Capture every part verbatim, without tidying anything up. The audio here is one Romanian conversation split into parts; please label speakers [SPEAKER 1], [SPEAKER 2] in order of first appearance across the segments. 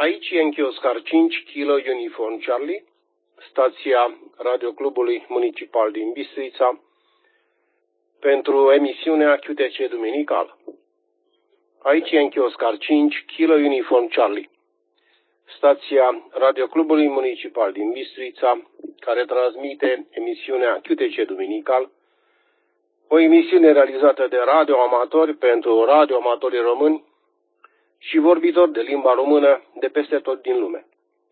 [SPEAKER 1] Aici e Yankee Oscar cinci, Kilo Uniform Charlie, stația Radioclubului Municipal din Bistrița, pentru emisiunea Q T C Duminical. Aici e Yankee Oscar cinci, Kilo Uniform Charlie, stația Radioclubului Municipal din Bistrița, care transmite emisiunea Q T C Duminical, o emisiune realizată de radioamatori pentru radioamatorii români și vorbitori de limba română de peste tot din lume.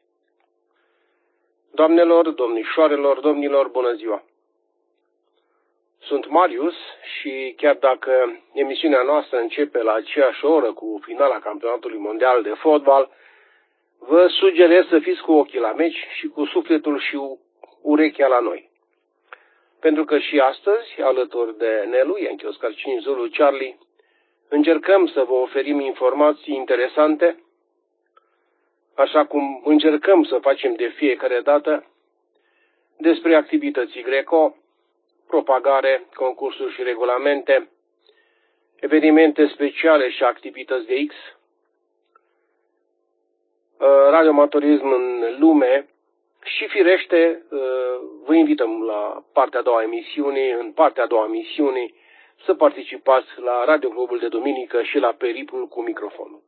[SPEAKER 1] Doamnelor, domnișoarelor, domnilor, bună ziua! Sunt Marius și chiar dacă emisiunea noastră începe la aceeași oră cu finala campionatului mondial de fotbal, vă sugerez să fiți cu ochii la meci și cu sufletul și urechea la noi. Pentru că și astăzi, alături de Nelu, Yankee Oscar cinci Zulu Charlie, încercăm să vă oferim informații interesante, așa cum încercăm să facem de fiecare dată, despre activități Greco, propagare, concursuri și regulamente, evenimente speciale și activități de X, radioamatorism în lume și, firește, vă invităm la partea a doua emisiunii, în partea a doua emisiunii, să participați la Radioclubul de Duminică și la Periplul cu microfonul.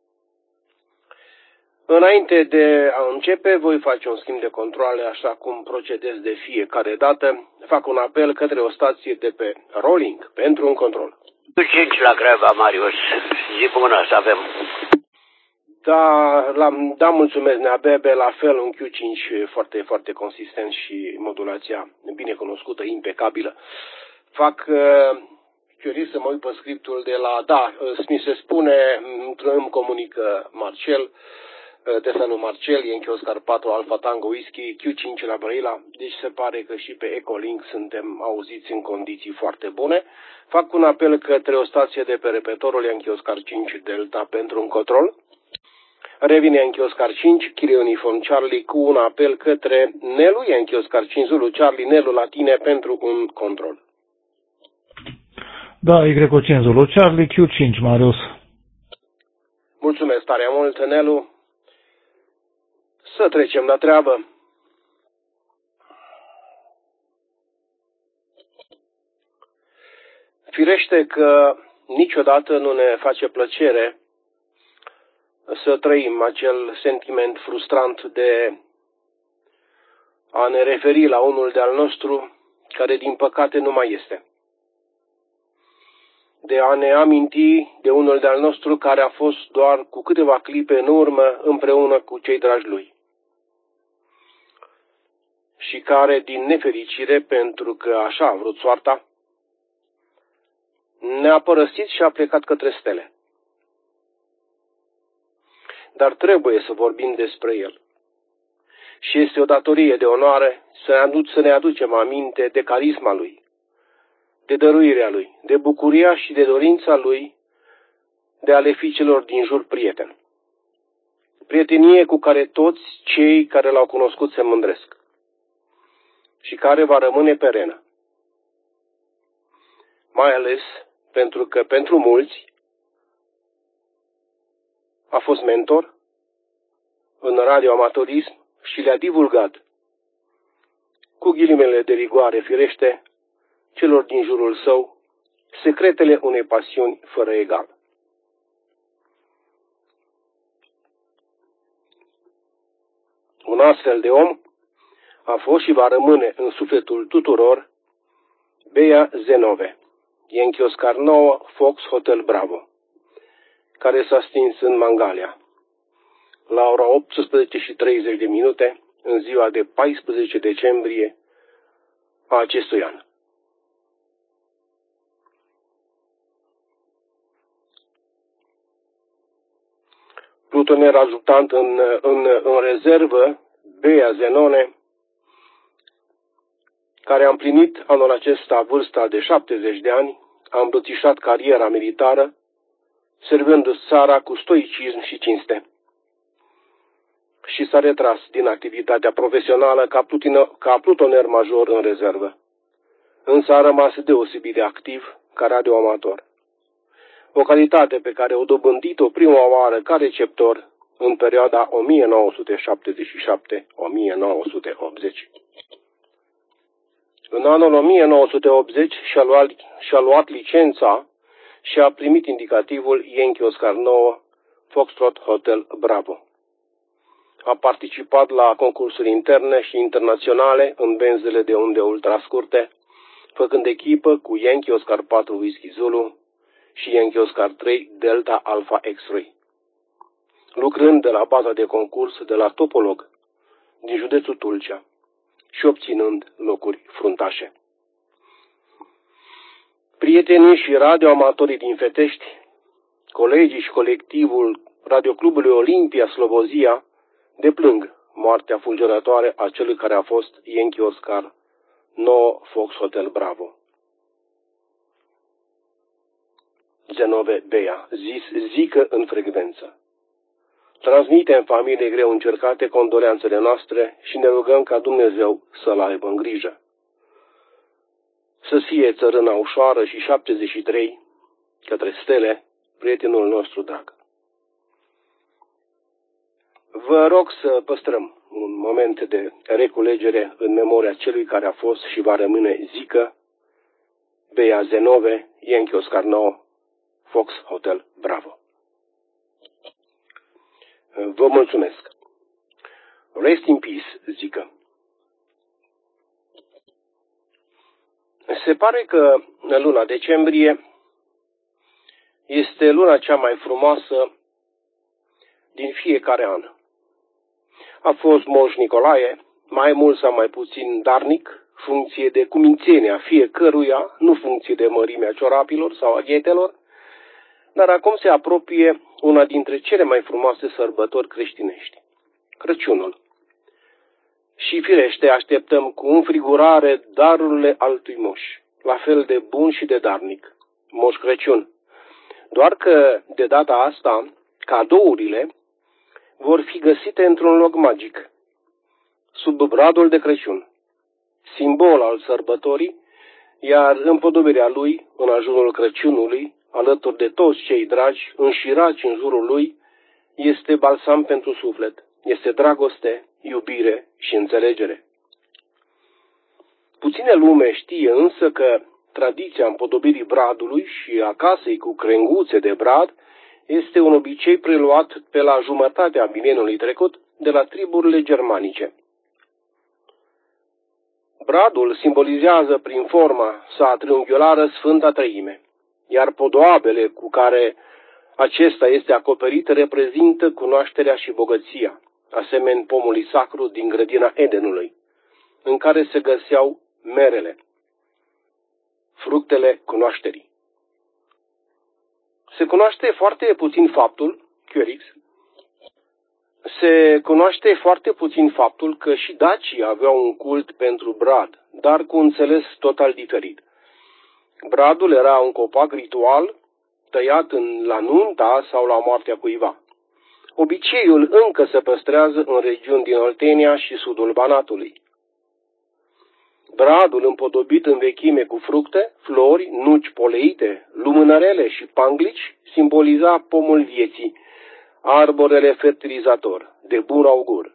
[SPEAKER 1] Înainte de a începe, voi face un schimb de controle, așa cum procedez de fiecare dată. Fac un apel către o stație de pe Rolling pentru un control.
[SPEAKER 2] cinci la Craiova, Marius. Zi bună să avem.
[SPEAKER 1] Da, la, da, mulțumesc, Neabebe, la fel un Q cinci foarte, foarte consistent și modulația bine cunoscută, impecabilă. Fac, uh, curios să mă uit pe scriptul de la, da, mi se spune, îmi comunică Marcel, Tesalul Marcel, Yankee Oscar patru, Alpha Tango Whisky, Q cinci la Brăila, deci se pare că și pe Ecolink suntem auziți în condiții foarte bune. Fac un apel către o stație de pe repetorul Yankee Oscar cinci Delta pentru un control. Revine Yankee Oscar cinci, Kilo Uniform Charlie, cu un apel către Nelu, Yankee Oscar cinci Zulu Charlie, Nelu la tine pentru un control.
[SPEAKER 3] Da, Y cinci Zulu Charlie, Q cinci Marius.
[SPEAKER 1] Mulțumesc tare mult, Nelu. Să trecem la treabă. Firește că niciodată nu ne face plăcere să trăim acel sentiment frustrant de a ne referi la unul de-al nostru care din păcate nu mai este. De a ne aminti de unul de-al nostru care a fost doar cu câteva clipe în urmă împreună cu cei dragi lui. Și care, din nefericire, pentru că așa a vrut soarta, ne-a părăsit și a plecat către stele. Dar trebuie să vorbim despre el. Și este o datorie de onoare să ne, aduc, să ne aducem aminte de carisma lui, de dăruirea lui, de bucuria și de dorința lui de a le fi celor din jur prieten. Prietenie cu care toți cei care l-au cunoscut se mândresc și care va rămâne perenă. Mai ales pentru că pentru mulți a fost mentor în radioamatorism și le-a divulgat, cu ghilimele de rigoare firește, celor din jurul său, secretele unei pasiuni fără egal. Un astfel de om a fost și va rămâne în sufletul tuturor Bea Zenove, Yankee Oscar nouă, Fox Hotel Bravo, care s-a stins în Mangalia, la ora optsprezece și treizeci de minute, în ziua de paisprezece decembrie a acestui an. Plutonier ajutant în, în, în rezervă, Bea Zenone, care a împlinit anul acesta vârsta de șaptezeci de ani, a îmbrățișat cariera militară, servându-și țara cu stoicism și cinste. Și s-a retras din activitatea profesională ca, plutino, ca plutoner major în rezervă. Însă a rămas deosebit de activ ca radioamator. O calitate pe care o dobândit-o prima oară ca receptor în perioada o mie nouă sute șaptezeci și șapte - o mie nouă sute optzeci. În anul o mie nouă sute optzeci și-a luat, și-a luat licența și a primit indicativul Yankee Oscar nouă Foxtrot Hotel Bravo. A participat la concursuri interne și internaționale în benzele de unde ultrascurte, făcând echipă cu Yankee Oscar patru Whisky Zulu și Yankee Oscar trei Delta Alpha X-Ray, lucrând de la baza de concurs de la Topolog din județul Tulcea și obținând locuri fruntașe. Prietenii și radioamatorii din Fetești, colegii și colectivul Radioclubului Olimpia Slobozia deplâng moartea fulgerătoare a celui care a fost Yankee Oscar nouă Fox Hotel Bravo. Zenove Bea, zis Zică în frecvență. Transmitem familiei greu încercate condoleanțele noastre și ne rugăm ca Dumnezeu să-l aibă în grijă. Să fie țărâna ușoară și șaptezeci și trei către Stele, prietenul nostru drag. Vă rog să păstrăm un moment de reculegere în memoria celui care a fost și va rămâne Zică Bea Zenove, Yankee Oscar nouă, Fox Hotel Bravo. Vă mulțumesc. Rest in peace, Zică. Se pare că luna decembrie este luna cea mai frumoasă din fiecare an. A fost Moș Nicolae, mai mult sau mai puțin darnic, funcție de cumințenia fiecăruia, nu funcție de mărimea ciorapilor sau a ghetelor, dar acum se apropie una dintre cele mai frumoase sărbători creștinești, Crăciunul. Și firește așteptăm cu înfrigurare darurile altui moș, la fel de bun și de darnic, Moș Crăciun. Doar că, de data asta, cadourile vor fi găsite într-un loc magic, sub bradul de Crăciun, simbol al sărbătorii, iar împodobirea lui, în ajunul Crăciunului, alături de toți cei dragi, înșirați în jurul lui, este balsam pentru suflet, este dragoste, iubire și înțelegere. Puține lume știe însă că tradiția împodobirii bradului și a casei cu crenguțe de brad este un obicei preluat pe la jumătatea mileniului trecut de la triburile germanice. Bradul simbolizează prin forma sa triunghiulară Sfânta Treime, iar podoabele cu care acesta este acoperit reprezintă cunoașterea și bogăția, asemeni pomului sacru din grădina Edenului, în care se găseau merele, fructele cunoașterii. Se cunoaște foarte puțin faptul, Chiorix, se cunoaște foarte puțin faptul că și dacii aveau un cult pentru brad, dar cu înțeles total diferit. Bradul era un copac ritual tăiat în, la nunta sau la moartea cuiva. Obiceiul încă se păstrează în regiuni din Oltenia și sudul Banatului. Bradul împodobit în vechime cu fructe, flori, nuci poleite, lumânărele și panglici simboliza pomul vieții, arborele fertilizator, de bun augur.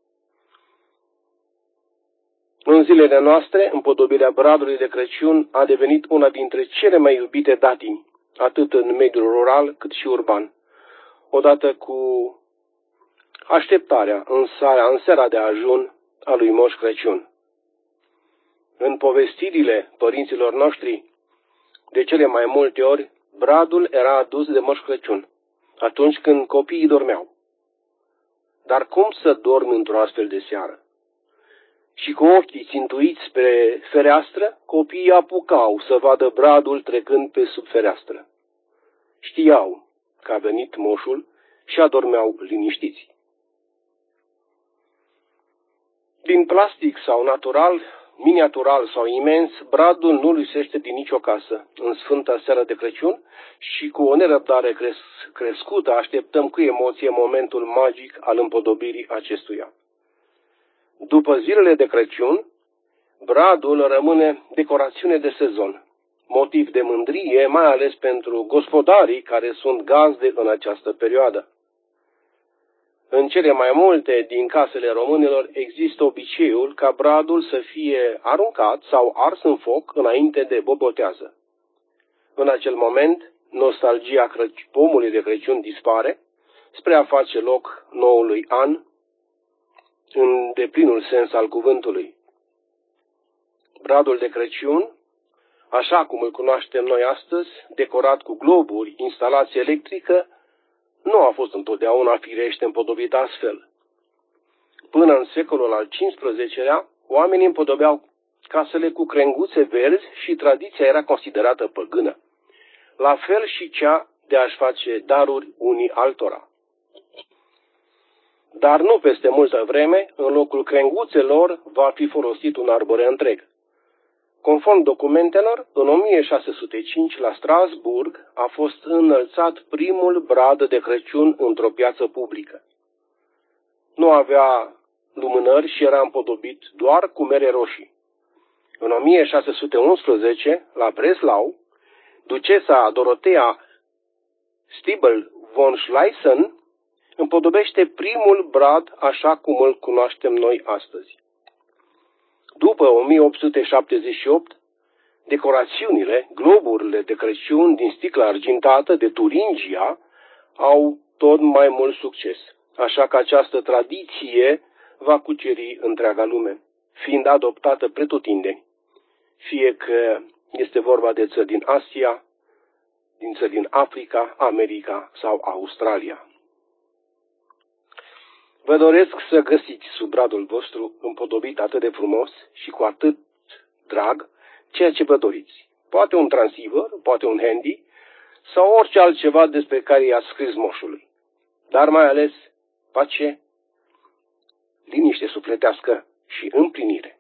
[SPEAKER 1] În zilele noastre, împodobirea bradului de Crăciun a devenit una dintre cele mai iubite datini, atât în mediul rural cât și urban, odată cu așteptarea în seara, în seara de ajun a lui Moș Crăciun. În povestirile părinților noștri, de cele mai multe ori, bradul era adus de Moș Crăciun, atunci când copiii dormeau. Dar cum să dormi într-o astfel de seară? Și cu ochii țintuiți spre fereastră, copiii apucau să vadă bradul trecând pe sub fereastră. Știau că a venit moșul și adormeau liniștiți. Din plastic sau natural, miniatural sau imens, bradul nu lipsește din nicio casă în Sfânta Seară de Crăciun și cu o nerăbdare cres- crescută așteptăm cu emoție momentul magic al împodobirii acestuia. După zilele de Crăciun, bradul rămâne decorațiune de sezon, motiv de mândrie, mai ales pentru gospodarii care sunt gazde în această perioadă. În cele mai multe din casele românilor există obiceiul ca bradul să fie aruncat sau ars în foc înainte de bobotează. În acel moment, nostalgia pomului de Crăciun dispare spre a face loc noului an în deplinul sens al cuvântului. Bradul de Crăciun, așa cum îl cunoaștem noi astăzi, decorat cu globuri, instalație electrică, nu a fost întotdeauna firește împodobit astfel. Până în secolul al cincisprezecelea, oamenii împodobeau casele cu crenguțe verzi și tradiția era considerată păgână. La fel și cea de a-și face daruri unii altora. Dar nu peste multă vreme, în locul crenguțelor va fi folosit un arbore întreg. Conform documentelor, în o mie șase sute cinci la Strasburg a fost înălțat primul brad de Crăciun într-o piață publică. Nu avea lumânări și era împodobit doar cu mere roșii. În o mie șase sute unsprezece, la Breslau, ducesa Dorotea Stiebel von Schlesien împodobește primul brad așa cum îl cunoaștem noi astăzi. După o mie opt sute șaptezeci și opt, decorațiunile, globurile de Crăciun din sticlă argintată de Turingia au tot mai mult succes, așa că această tradiție va cuceri întreaga lume, fiind adoptată pretutindeni, fie că este vorba de țări din Asia, din țări din Africa, America sau Australia. Vă doresc să găsiți sub bradul vostru împodobit atât de frumos și cu atât drag ceea ce vă doriți. Poate un transceiver, poate un handy sau orice altceva despre care i-ați scris moșului. Dar mai ales pace, liniște sufletească și împlinire.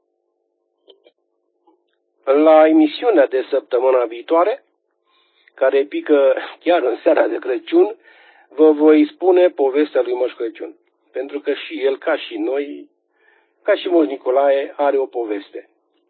[SPEAKER 1] La emisiunea de săptămâna viitoare, care pică chiar în seara de Crăciun, vă voi spune povestea lui Moș Crăciun. Pentru că și el, ca și noi, ca și Moș Nicolae, are o poveste.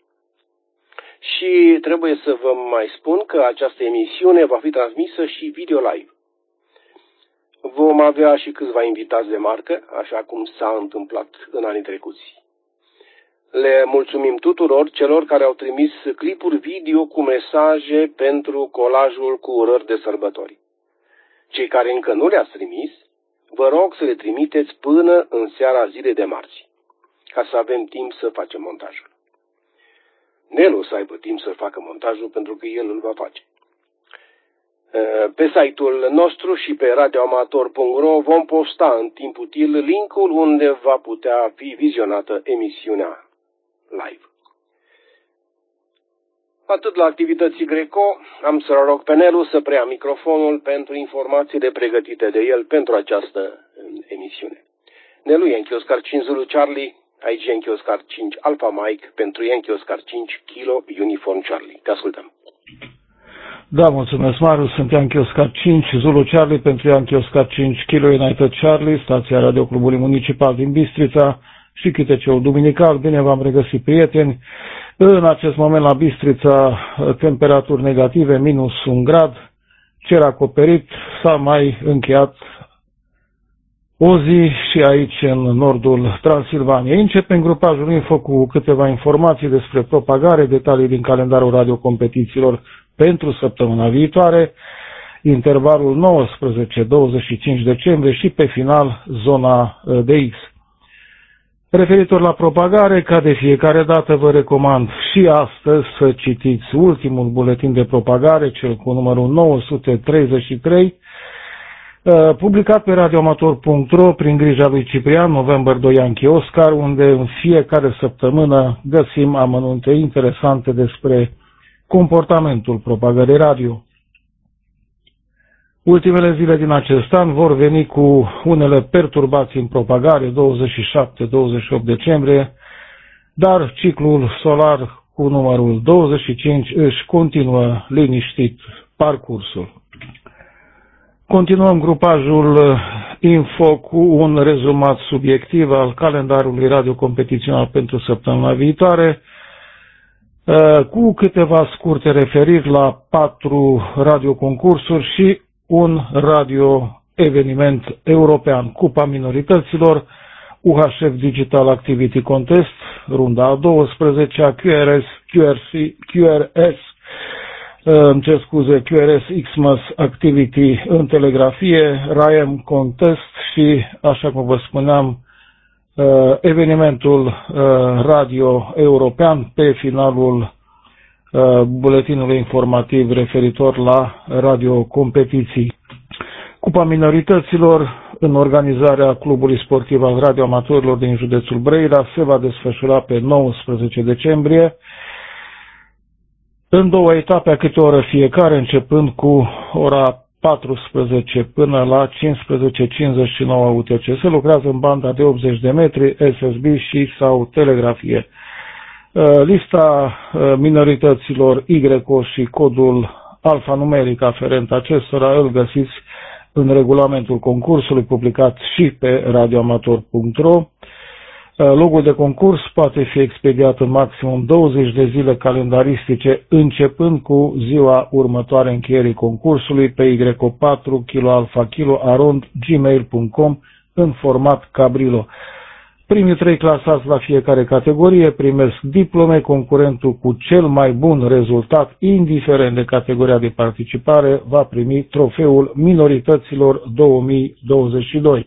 [SPEAKER 1] Și trebuie să vă mai spun că această emisiune va fi transmisă și video live. Vom avea și câțiva invitați de marcă, așa cum s-a întâmplat în anii trecuți. Le mulțumim tuturor celor care au trimis clipuri video cu mesaje pentru colajul cu urări de sărbători. Cei care încă nu le-ați trimis, vă rog să le trimiteți până în seara zilei de marți, ca să avem timp să facem montajul. Nelu o să aibă timp să facă montajul pentru că el îl va face. Pe site-ul nostru și pe radioamator punct ro vom posta în timp util linkul unde va putea fi vizionată emisiunea live. Atât la activității Greco, am să rog pe Nelu să preia microfonul pentru informațiile pregătite de el pentru această emisiune. Nelu, Yankee Oscar cinci Zulu Charlie, aici Yankee Oscar cinci Alpha Mike pentru Yankee Oscar cinci Kilo Uniform Charlie. Te ascultăm.
[SPEAKER 3] Da, mulțumesc, Marius. Sunt Yankee Oscar cinci Zulu Charlie pentru Yankee Oscar cinci Kilo United Charlie, stația Radio Clubului Municipal din Bistrița și câteceul duminical. Bine v-am regăsit, prieteni. În acest moment la Bistrița, temperaturi negative, minus un grad, cer acoperit, s-a mai încheiat o zi și aici în nordul Transilvaniei. Începem grupajul info cu câteva informații despre propagare, detalii din calendarul radiocompetițiilor pentru săptămâna viitoare, intervalul nouăsprezece douăzeci și cinci decembrie și pe final zona de X. Referitor la propagare, ca de fiecare dată vă recomand și astăzi să citiți ultimul buletin de propagare, cel cu numărul nouă sute treizeci și trei, publicat pe radioamator punct ro prin grija lui Ciprian, November doi Yankee Oscar, unde în fiecare săptămână găsim amănunte interesante despre comportamentul propagării radio. Ultimele zile din acest an vor veni cu unele perturbații în propagare, douăzeci și șapte douăzeci și opt decembrie, dar ciclul solar cu numărul douăzeci și cinci își continuă liniștit parcursul. Continuăm grupajul info cu un rezumat subiectiv al calendarului radiocompetițional pentru săptămâna viitoare, cu câteva scurte referiri la patru radioconcursuri și un radio eveniment european, Cupa Minorităților, U H F Digital Activity Contest, runda a douăsprezecea, Q R S, Q R C, Q R S, îmi cer scuze, Q R S Xmas Activity în telegrafie, R A I M Contest și, așa cum vă spuneam, evenimentul radio european pe finalul buletinului informativ referitor la radiocompetiții. Cupa Minorităților, în organizarea Clubului Sportiv al Radioamatorilor din județul Brăila, se va desfășura pe nouăsprezece decembrie, în două etape a câte o oră fiecare, începând cu ora patrusprezece până la cincisprezece cincizeci și nouă U T C. Se lucrează în banda de optzeci de metri, S S B și sau telegrafie. Lista minorităților Y O și codul alfanumeric aferent acestora îl găsiți în regulamentul concursului publicat și pe radioamator punct ro. Logul de concurs poate fi expediat în maximum douăzeci de zile calendaristice, începând cu ziua următoare încheierii concursului pe Y O patru kilo alfa kilo arond gmail punct com în format Cabrilo. Primii trei clasați la fiecare categorie primesc diplome, concurentul cu cel mai bun rezultat, indiferent de categoria de participare, va primi trofeul Minorităților două mii douăzeci și doi.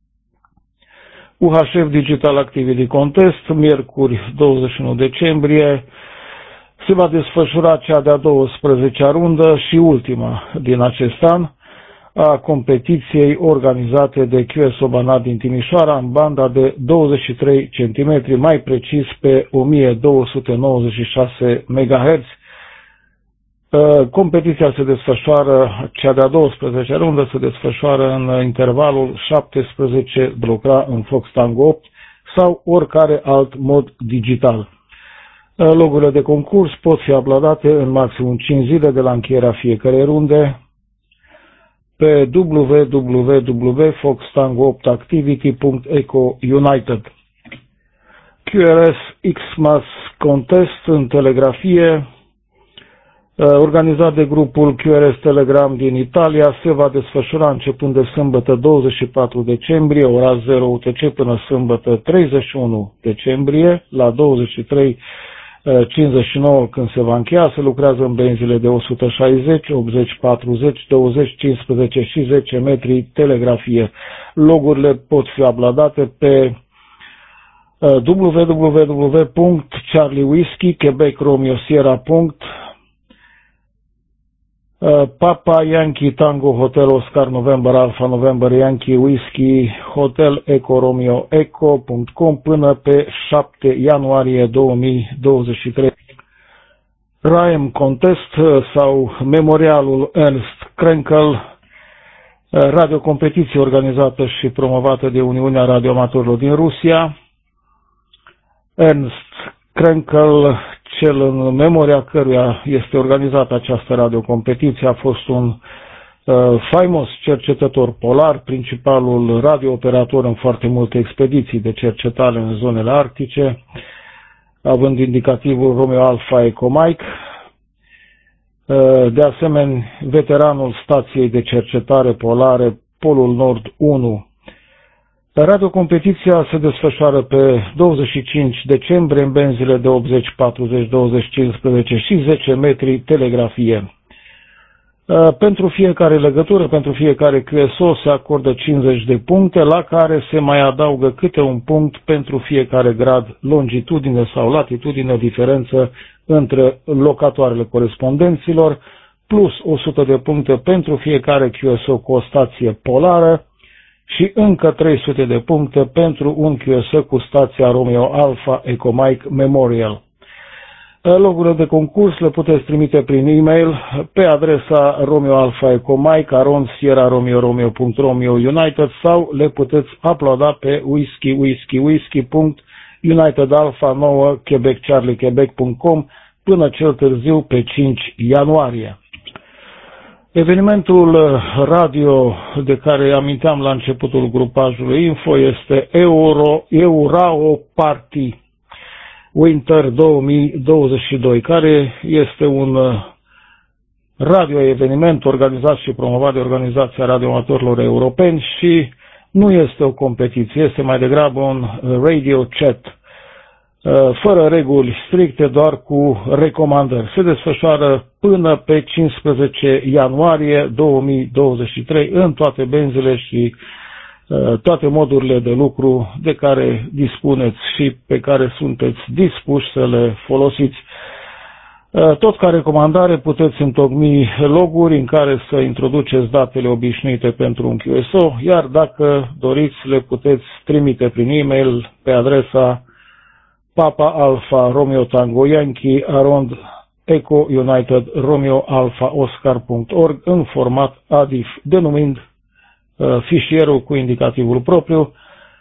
[SPEAKER 3] U H F Digital Activity Contest, miercuri douăzeci și unu decembrie, se va desfășura cea de-a douăsprezecea rundă și ultima din acest an a competiției organizate de Q S O Banat din Timișoara în banda de douăzeci și trei centimetri, mai precis pe o mie două sute nouăzeci și șase megahertz. Competiția se desfășoară, cea de-a douăsprezecea rundă se desfășoară în intervalul șaptesprezece de lucra în Fox Tango opt sau oricare alt mod digital. Logurile de concurs pot fi uploadate în maximum cinci zile de la încheierea fiecărei runde pe w w w punct fox tango opt activity punct eco united. Q R S Xmas Contest în telegrafie, organizat de grupul Q R S Telegram din Italia, se va desfășura începând de sâmbătă douăzeci și patru decembrie, ora zero U T C, până sâmbătă treizeci și unu decembrie, la douăzeci și trei cincizeci și nouă când se va încheia. Se lucrează în benzile de o sută șaizeci, optzeci, patruzeci, douăzeci, cincisprezece și zece metri telegrafie. Logurile pot fi uploadate pe w w w punct charlie whiskey quebec romeo sierra punct Papa Yankee Tango Hotel Oscar November Alpha November Yankee Whiskey Hotel Eco Romeo Eco punct com până pe șapte ianuarie două mii douăzeci și trei. R A I M Contest sau Memorialul Ernst Krenkel, radiocompetiție organizată și promovată de Uniunea Radioamatorilor din Rusia. Ernst Krenkel, cel în memoria căruia este organizată această radiocompetiție, a fost un uh, faimos cercetător polar, principalul radiooperator în foarte multe expediții de cercetare în zonele arctice, având indicativul Romeo Alpha Echo Mike. Uh, de asemenea, veteranul stației de cercetare polare Polul Nord unu. Radiocompetiția se desfășoară pe douăzeci și cinci decembrie în benzile de optzeci, patruzeci, douăzeci, cincisprezece și zece metri telegrafie. Pentru fiecare legătură, pentru fiecare Q S O se acordă cincizeci de puncte, la care se mai adaugă câte un punct pentru fiecare grad, longitudine sau latitudine, diferență între locatoarele corespondenților, plus o sută de puncte pentru fiecare Q S O cu o stație polară, și încă trei sute de puncte pentru un Q S O cu stația Romeo Alpha Echo Mike Memorial. Logurile de concurs le puteți trimite prin e-mail pe adresa Romeo Alpha Echo Mike arond sierra romeo romeo punct romeo united sau le puteți uploada pe whisky whisky whisky punct united alpha nouă quebec charlie quebec punct com până cel târziu pe cinci ianuarie. Evenimentul radio de care aminteam la începutul grupajului info este Euro, Eurao Party Winter două mii douăzeci și doi, care este un radio-eveniment organizat și promovat de Organizația Radioamatorilor Europeni și nu este o competiție, este mai degrabă un radio chat, fără reguli stricte, doar cu recomandări. Se desfășoară până pe cincisprezece ianuarie două mii douăzeci și trei în toate benzile și toate modurile de lucru de care dispuneți și pe care sunteți dispuși să le folosiți. Tot ca recomandare puteți întocmi loguri în care să introduceți datele obișnuite pentru un Q S O, iar dacă doriți le puteți trimite prin e-mail pe adresa Papa Alpha Romeo Tango Yankee arond Eco United Romeo Alpha Oscar punct org în format A D I F, denumind uh, fișierul cu indicativul propriu.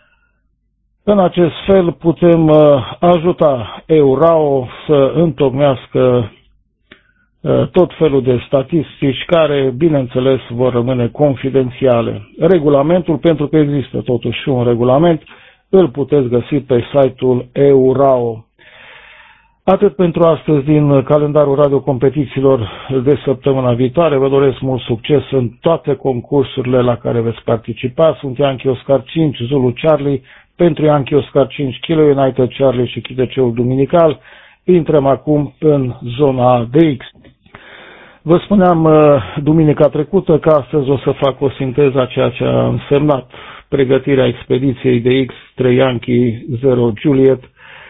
[SPEAKER 3] În acest fel putem uh, ajuta EURAO să întocmească uh, tot felul de statistici care, bineînțeles, vor rămâne confidențiale. Regulamentul, pentru că există totuși un regulament, îl puteți găsi pe site-ul EURAO. Atât pentru astăzi din calendarul radiocompetițiilor de săptămâna viitoare. Vă doresc mult succes în toate concursurile la care veți participa. Sunt Yankee Oscar cinci, Zulu Charlie, pentru Yankee Oscar cinci, Kilo United Charlie și Chiteceul Duminical. Intrăm acum în zona D X. Vă spuneam duminica trecută că astăzi o să fac o sinteză a ceea ce a însemnat pregătirea expediției de X trei Yankee zero Juliet.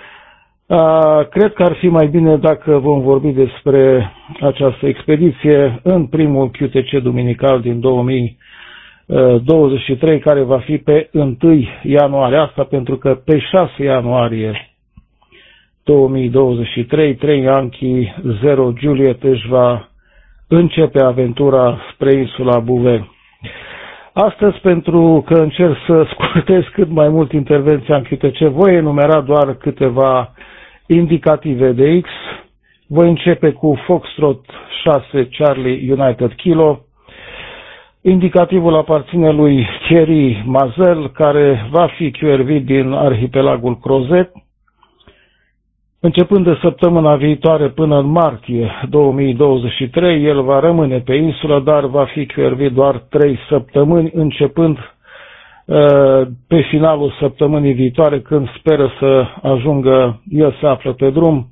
[SPEAKER 3] Uh, cred că ar fi mai bine dacă vom vorbi despre această expediție în primul Q T C duminical din două mii douăzeci și trei, care va fi pe întâi ianuarie. Asta pentru că pe șase ianuarie două mii douăzeci și trei, trei Yankee zero Juliet își va începe aventura spre insula Bouvet. Astăzi, pentru că încerc să scurtez cât mai mult intervenția în Q T C, voi enumera doar câteva indicative de X. Voi începe cu Foxtrot șase Charlie United Kilo. Indicativul aparține lui Thierry Mazel, care va fi Q R V din arhipelagul Crozet. Începând de săptămâna viitoare până în martie două mii douăzeci și trei, el va rămâne pe insulă, dar va fi Q R V doar trei săptămâni, începând uh, pe finalul săptămânii viitoare, când speră să ajungă, el se află pe drum,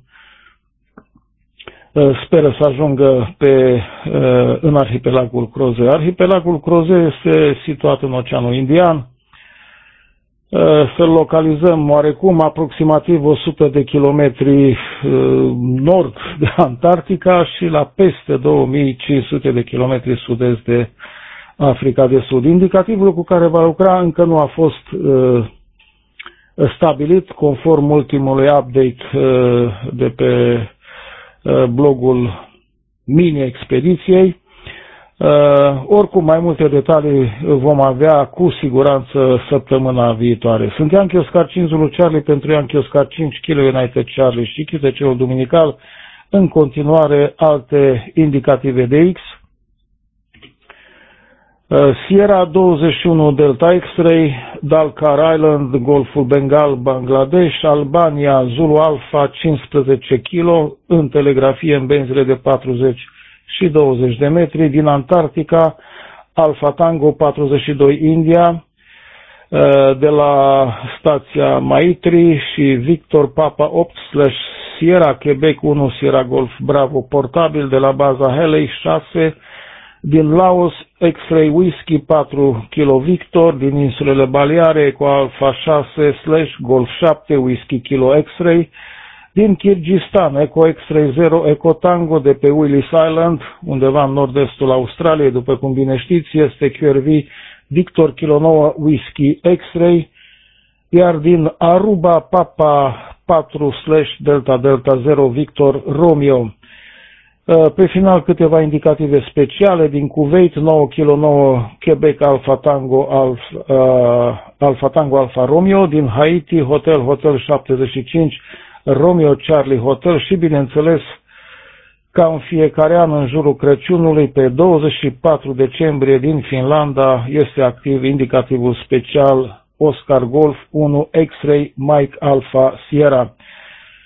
[SPEAKER 3] uh, speră să ajungă pe, uh, în arhipelagul Crozet. Arhipelagul Crozet este situat în Oceanul Indian. Să-l localizăm oarecum aproximativ o sută de kilometri nord de Antarctica și la peste două mii cinci sute de kilometri sud-est de Africa de Sud. Indicativul cu care va lucra încă nu a fost uh, stabilit conform ultimului update uh, de pe uh, blogul mini-expediției. Uh, oricum, mai multe detalii vom avea cu siguranță săptămâna viitoare. Sunt Yankee Oscar cinci Zulu Charlie pentru Yankee Oscar cinci Kilo United Charlie și Chiteceul Duminical. În continuare, alte indicative de X. Uh, Sierra douăzeci și unu Delta X-Ray, Dalkar Island, Golful Bengal, Bangladesh, Albania, Zulu Alpha cincisprezece Kilo, în telegrafie în benzile de patruzeci și douăzeci de metri, din Antarctica, Alpha Tango patruzeci și doi India, de la stația Maitri și Victor Papa opt slash Sierra Quebec unu Sierra Golf Bravo portabil de la baza Haley șase, din Laos X-Ray Whiskey patru Kilo Victor, din insulele Baleare Eco Alpha șase slash Golf șapte Whiskey Kilo X-Ray, din Kyrgyzstan, Eco X-Ray zero Eco Tango de pe Willis Island, undeva în nord-estul Australiei, după cum bine știți, este Q R V Victor Kilo nouă Whiskey X-Ray, iar din Aruba, Papa patru slash Delta Delta zero Victor Romeo. Pe final, câteva indicative speciale din Kuwait, nouă Kilo nouă Quebec Alpha Tango Alpha, uh, Alpha Tango Alpha Romeo, din Haiti, Hotel Hotel șaptezeci și cinci Romeo Charlie Hotel și, bineînțeles, ca în fiecare an, în jurul Crăciunului, pe douăzeci și patru decembrie, din Finlanda, este activ indicativul special Oscar Golf unu X-Ray Mike Alpha Sierra.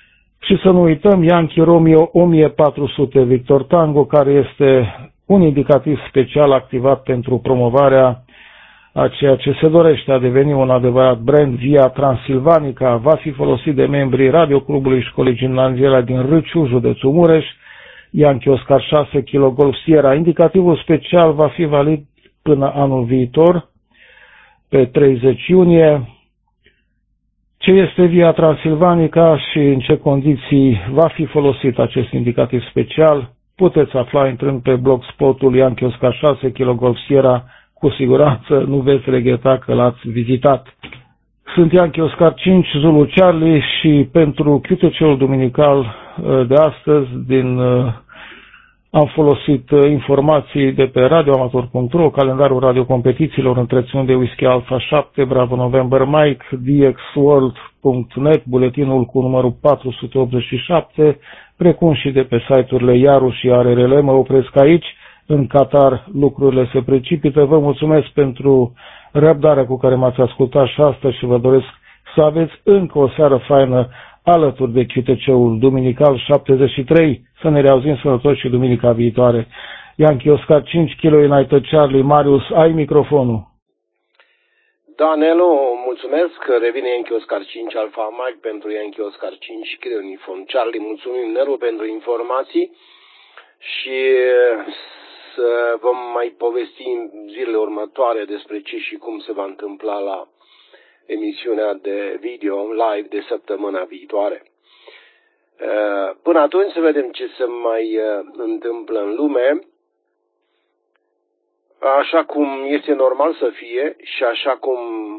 [SPEAKER 3] Și să nu uităm Yankee Romeo o mie patru sute Victor Tango, care este un indicativ special activat pentru promovarea a ceea ce se dorește a deveni un adevărat brand. Via Transilvanica va fi folosit de membrii Radioclubului Școlii Gimnaziale din Râciu, județul Mureș. Yankee Oscar șase Kilo Golf Sierra. Indicativul special va fi valid până anul viitor, pe treizeci iunie. Ce este Via Transilvanica și în ce condiții va fi folosit acest indicativ special puteți afla intrând pe blogspotul Yankee Oscar șase Kilo Golf Sierra. Cu siguranță nu veți regreta că l-ați vizitat. Sunt Yankee Oscar cinci Zulu Charlie și pentru Q T C-ul duminical de astăzi din, am folosit informații de pe radioamator punct ro, calendarul radiocompetițiilor întreținut de Whisky Alpha șapte, Bravo November Mike, d x world punct net, buletinul cu numărul patru sute optzeci și șapte, precum și de pe site-urile Iaru și A R R L. Mă opresc aici. În Qatar lucrurile se precipită. Vă mulțumesc pentru răbdarea cu care m-ați ascultat și astăzi și vă doresc să aveți încă o seară faină alături de Q T C-ul duminical șaptezeci și trei. Să ne reauzim sănătoși și duminica viitoare. Yankee Oscar cinci Kilo United Charlie. Marius, ai microfonul.
[SPEAKER 1] Da, Nelu, mulțumesc. Revine Yankee Oscar cinci Alpha Mike pentru Yankee Oscar cinci Kilo Uniform Charlie. Mulțumim, Nelu, pentru informații și să vom mai povesti în zilele următoare despre ce și cum se va întâmpla la emisiunea de video live de săptămâna viitoare. Până atunci să vedem ce se mai întâmplă în lume, așa cum este normal să fie și așa cum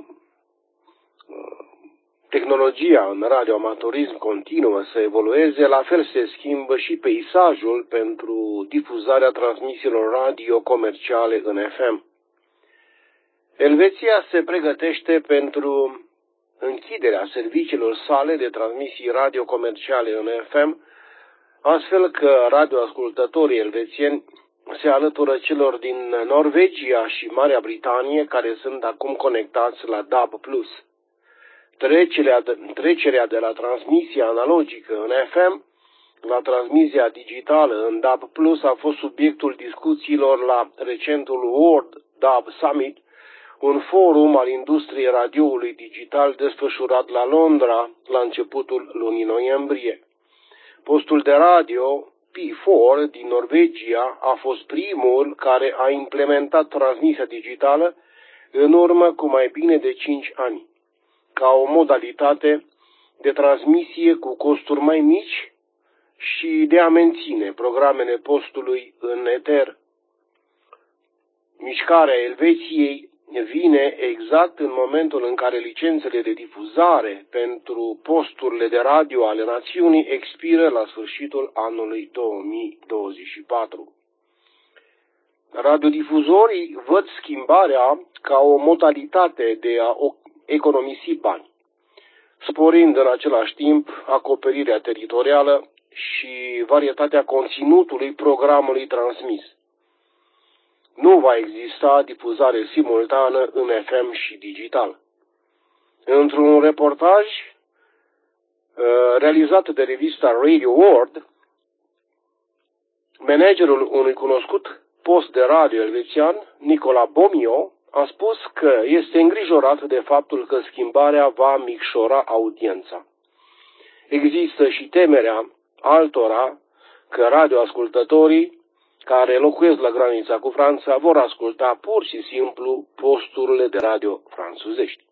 [SPEAKER 1] tehnologia în radioamatorism continuă să evolueze, la fel se schimbă și peisajul pentru difuzarea transmisiilor radio comerciale în F M. Elveția se pregătește pentru închiderea serviciilor sale de transmisii radio comerciale în F M, astfel că radioascultătorii elvețieni se alătură celor din Norvegia și Marea Britanie, care sunt acum conectați la D A B plus. Trecerea de, trecerea de la transmisia analogică în F M la transmisia digitală în D A B plus a fost subiectul discuțiilor la recentul World D A B Summit, un forum al industriei radioului digital desfășurat la Londra la începutul lunii noiembrie. Postul de radio P patru din Norvegia a fost primul care a implementat transmisia digitală în urmă cu mai bine de cinci ani, ca o modalitate de transmisie cu costuri mai mici și de a menține programele postului în eter. Mișcarea Elveției vine exact în momentul în care licențele de difuzare pentru posturile de radio ale națiunii expiră la sfârșitul anului două mii douăzeci și patru. Radiodifuzorii văd schimbarea ca o modalitate de a economisi bani, sporind în același timp acoperirea teritorială și varietatea conținutului programului transmis. Nu va exista difuzare simultană în F M și digital. Într-un reportaj realizat de revista Radio World, managerul unui cunoscut post de radio elvețian, Nicola Bomio, a spus că este îngrijorat de faptul că schimbarea va micșora audiența. Există și temerea altora că radioascultătorii care locuiesc la granița cu Franța vor asculta pur și simplu posturile de radio franțuzești.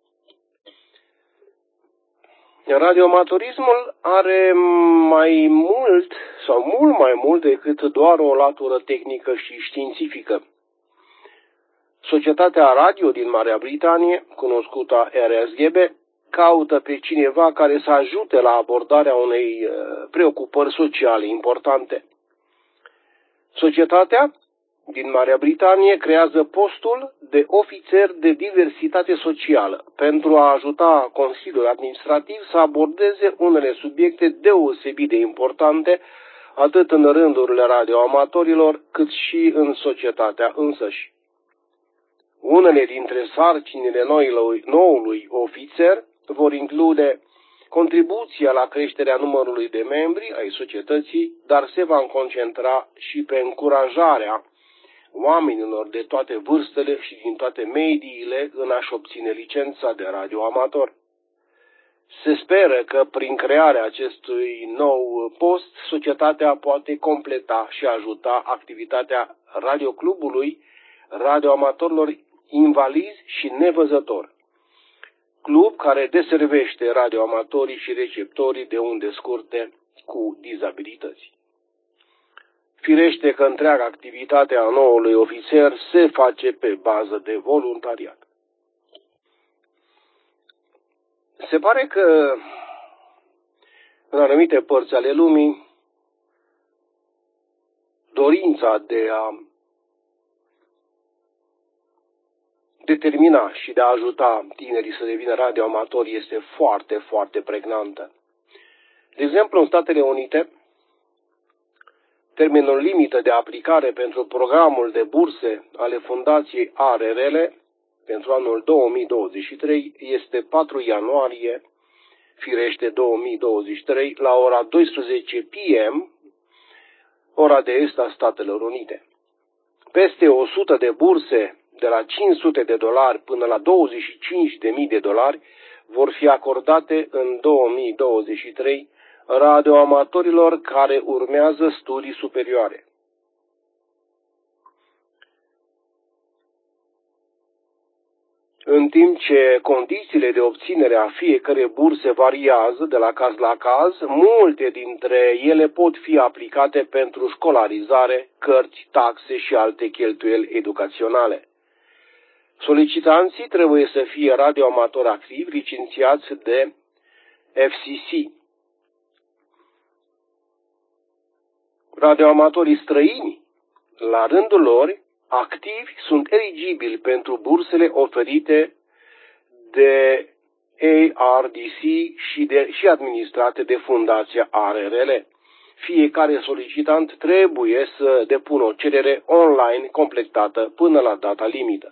[SPEAKER 1] Radioamatorismul are mai mult sau mult mai mult decât doar o latură tehnică și științifică. Societatea Radio din Marea Britanie, cunoscută R S G B, caută pe cineva care să ajute la abordarea unei preocupări sociale importante. Societatea din Marea Britanie creează postul de ofițer de diversitate socială pentru a ajuta Consiliul Administrativ să abordeze unele subiecte deosebit de importante atât în rândurile radioamatorilor cât și în societatea însăși. Unele dintre sarcinile noului, noului ofițer vor include contribuția la creșterea numărului de membri ai societății, dar se va concentra și pe încurajarea oamenilor de toate vârstele și din toate mediile în a-și obține licența de radioamator. Se speră că prin crearea acestui nou post, societatea poate completa și ajuta activitatea radioclubului radioamatorilor invalizi și nevăzători, club care deservește radioamatorii și receptorii de unde scurte cu dizabilități. Firește că întreaga activitate a noului ofițer se face pe bază de voluntariat. Se pare că în anumite părți ale lumii dorința de a determina și de a ajuta tinerii să devină radioamatori este foarte, foarte pregnantă. De exemplu, în Statele Unite, termenul limită de aplicare pentru programul de burse ale Fundației A R R L pentru anul două mii douăzeci și trei este patru ianuarie, firește două mii douăzeci și trei, la ora douăsprezece p m, ora de est a Statelor Unite. Peste o sută de burse de la cinci sute de dolari până la douăzeci și cinci de mii de dolari vor fi acordate în două mii douăzeci și trei radioamatorilor care urmează studii superioare. În timp ce condițiile de obținere a fiecărei burse variază de la caz la caz, multe dintre ele pot fi aplicate pentru școlarizare, cărți, taxe și alte cheltuieli educaționale. Solicitanții trebuie să fie radioamatori activi licențiați de F C C. Radioamatorii străini, la rândul lor, activi, sunt eligibili pentru bursele oferite de A R D C și, de, și administrate de Fundația A R R L. Fiecare solicitant trebuie să depună o cerere online completată până la data limită.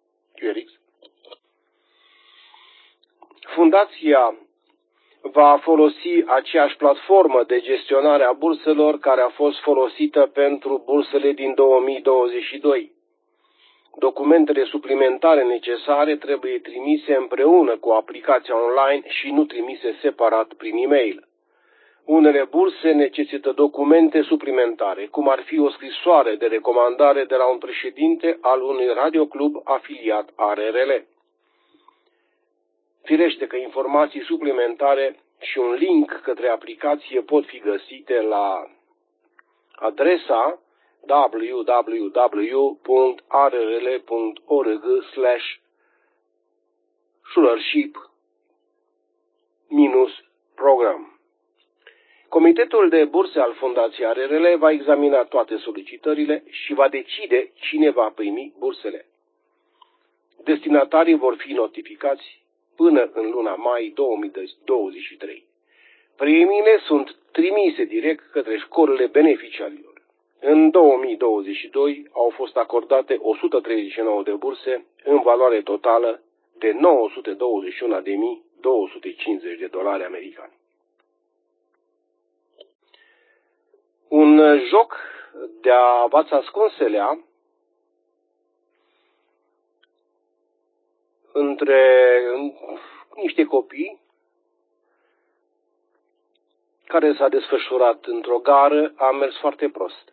[SPEAKER 1] Fundația va folosi aceeași platformă de gestionare a burselor care a fost folosită pentru bursele din două mii douăzeci și doi. Documentele suplimentare necesare trebuie trimise împreună cu aplicația online și nu trimise separat prin e-mail. Unele burse necesită documente suplimentare, cum ar fi o scrisoare de recomandare de la un președinte al unui radioclub afiliat A R R L. Firește că informații suplimentare și un link către aplicație pot fi găsite la adresa w w w punct a r r l punct org slash scholarship program. Comitetul de burse al Fundației A R R L va examina toate solicitările și va decide cine va primi bursele. Destinatarii vor fi notificați până în luna mai două mii douăzeci și trei. Premiile sunt trimise direct către școlile beneficiarilor. În două mii douăzeci și doi au fost acordate o sută treizeci și nouă de burse în valoare totală de nouă sute douăzeci și unu de mii două sute cincizeci de dolari americani. Un joc de a v-ați ascunselea între niște copii care s-a desfășurat într-o gară a mers foarte prost.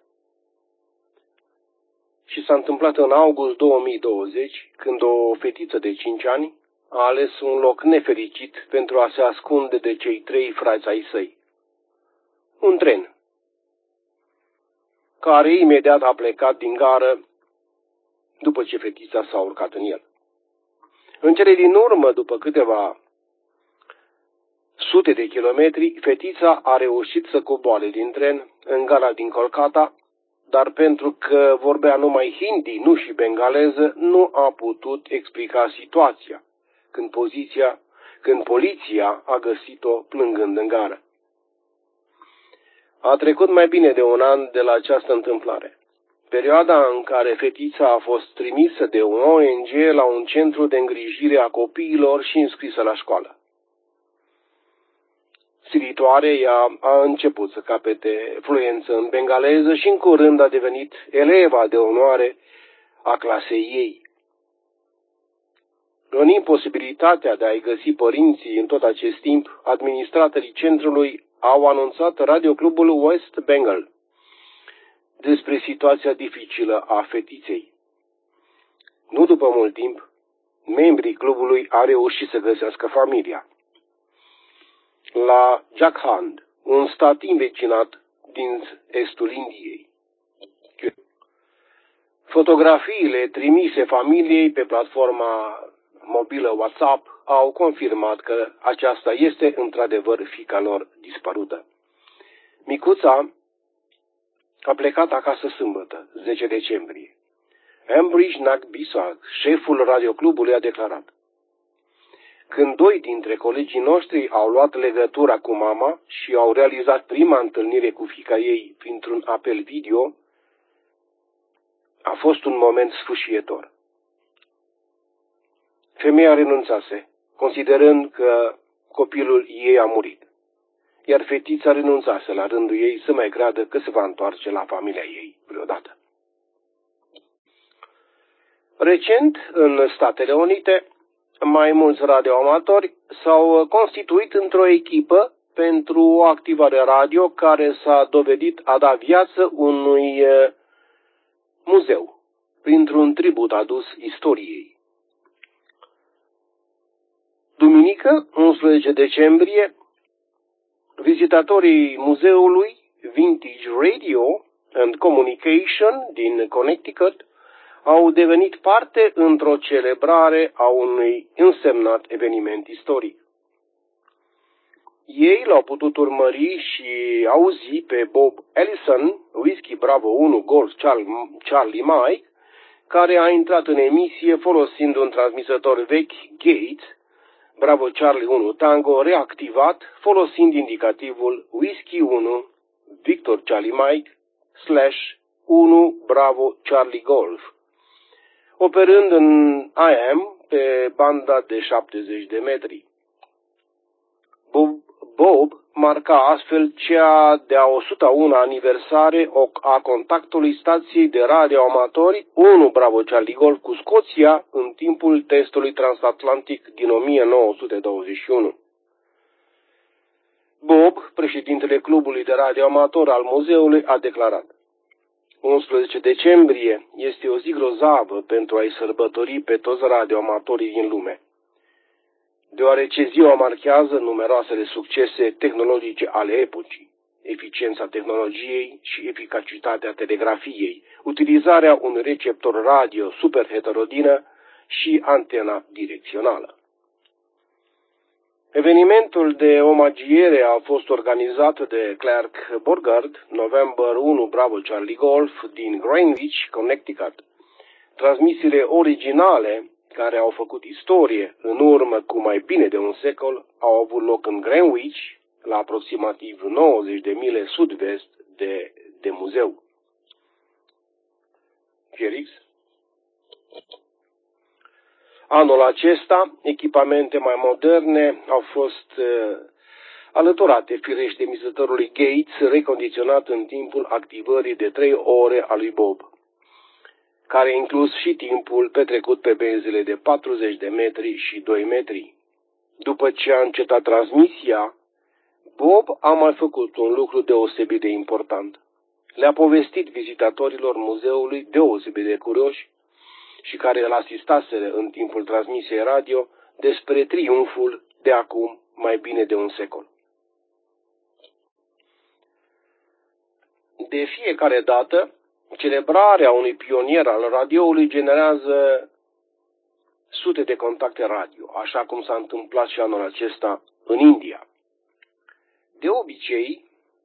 [SPEAKER 1] Și s-a întâmplat în august două mii douăzeci, când o fetiță de cinci ani a ales un loc nefericit pentru a se ascunde de cei trei frați ai săi. Un tren, care imediat a plecat din gară după ce fetița s-a urcat în el. În cele din urmă, după câteva sute de kilometri, fetița a reușit să coboare din tren în gara din Kolkata, dar pentru că vorbea numai hindi, nu și bengaleză, nu a putut explica situația când, poziția, când poliția a găsit-o plângând în gară. A trecut mai bine de un an de la această întâmplare, perioada în care fetița a fost trimisă de un O N G la un centru de îngrijire a copiilor și înscrisă la școală. silitoare, ea a început să capete fluență în bengaleză și în curând a devenit eleva de onoare a clasei ei. În imposibilitatea de a-i găsi părinții în tot acest timp, administratorii centrului au anunțat radioclubul West Bengal despre situația dificilă a fetiței. Nu după mult timp, membrii clubului au reușit să găsească familia. La Jharkhand, un stat învecinat din estul Indiei. Fotografiile trimise familiei pe platforma mobilă WhatsApp au confirmat că aceasta este într-adevăr fiica lor dispărută. Micuța a plecat acasă sâmbătă, zece decembrie. Ambridge Nag Bisag, șeful radioclubului, a declarat: când doi dintre colegii noștri au luat legătura cu mama și au realizat prima întâlnire cu fiica ei printr-un apel video, a fost un moment sfâșietor. Femeia renunțase, considerând că copilul ei a murit, iar fetița renunțase la rândul ei să mai creadă că se va întoarce la familia ei vreodată. Recent, în Statele Unite, mai mulți radioamatori s-au constituit într-o echipă pentru o activare radio care s-a dovedit a da viață unui muzeu, printr-un tribut adus istoriei. Duminică, unsprezece decembrie, vizitatorii muzeului Vintage Radio and Communication din Connecticut au devenit parte într-o celebrare a unui însemnat eveniment istoric. Ei l-au putut urmări și auzi pe Bob Ellison, Whiskey Bravo unu Golf Charlie Mike, care a intrat în emisie folosind un transmisător vechi Gates, Bravo Charlie unu Tango, reactivat folosind indicativul Whiskey unu Victor Charlie Mike slash unu Bravo Charlie Golf, operând în A M pe banda de șaptezeci de metri. Bob, Bob marca astfel cea de-a o sută una aniversare a contactului stației de radioamatori unu Bravo Charlie Golf cu Scoția în timpul testului transatlantic din o mie nouă sute douăzeci și unu. Bob, președintele clubului de radioamator al muzeului, a declarat: unsprezece decembrie este o zi grozavă pentru a-i sărbători pe toți radioamatorii din lume, deoarece ziua marchează numeroasele succese tehnologice ale epocii, eficiența tehnologiei și eficacitatea telegrafiei, utilizarea unui receptor radio superheterodină și antena direcțională. Evenimentul de omagiere a fost organizat de Clark Borgard, November unu Bravo Charlie Golf, din Greenwich, Connecticut. Transmisiile originale, care au făcut istorie în urmă cu mai bine de un secol, au avut loc în Greenwich, la aproximativ nouăzeci de mile sud-vest de, de muzeu. Felix? Anul acesta, echipamente mai moderne au fost uh, alăturate firește emisătorului Gates, recondiționat în timpul activării de trei ore a lui Bob, care a inclus și timpul petrecut pe benzile de patruzeci de metri și doi metri. După ce a încetat transmisia, Bob a mai făcut un lucru deosebit de important. Le-a povestit vizitatorilor muzeului deosebit de curioși și care îl asistaseră în timpul transmisiei radio despre triumful de acum mai bine de un secol. De fiecare dată, celebrarea unui pionier al radioului generează sute de contacte radio, așa cum s-a întâmplat și anul acesta în India. De obicei,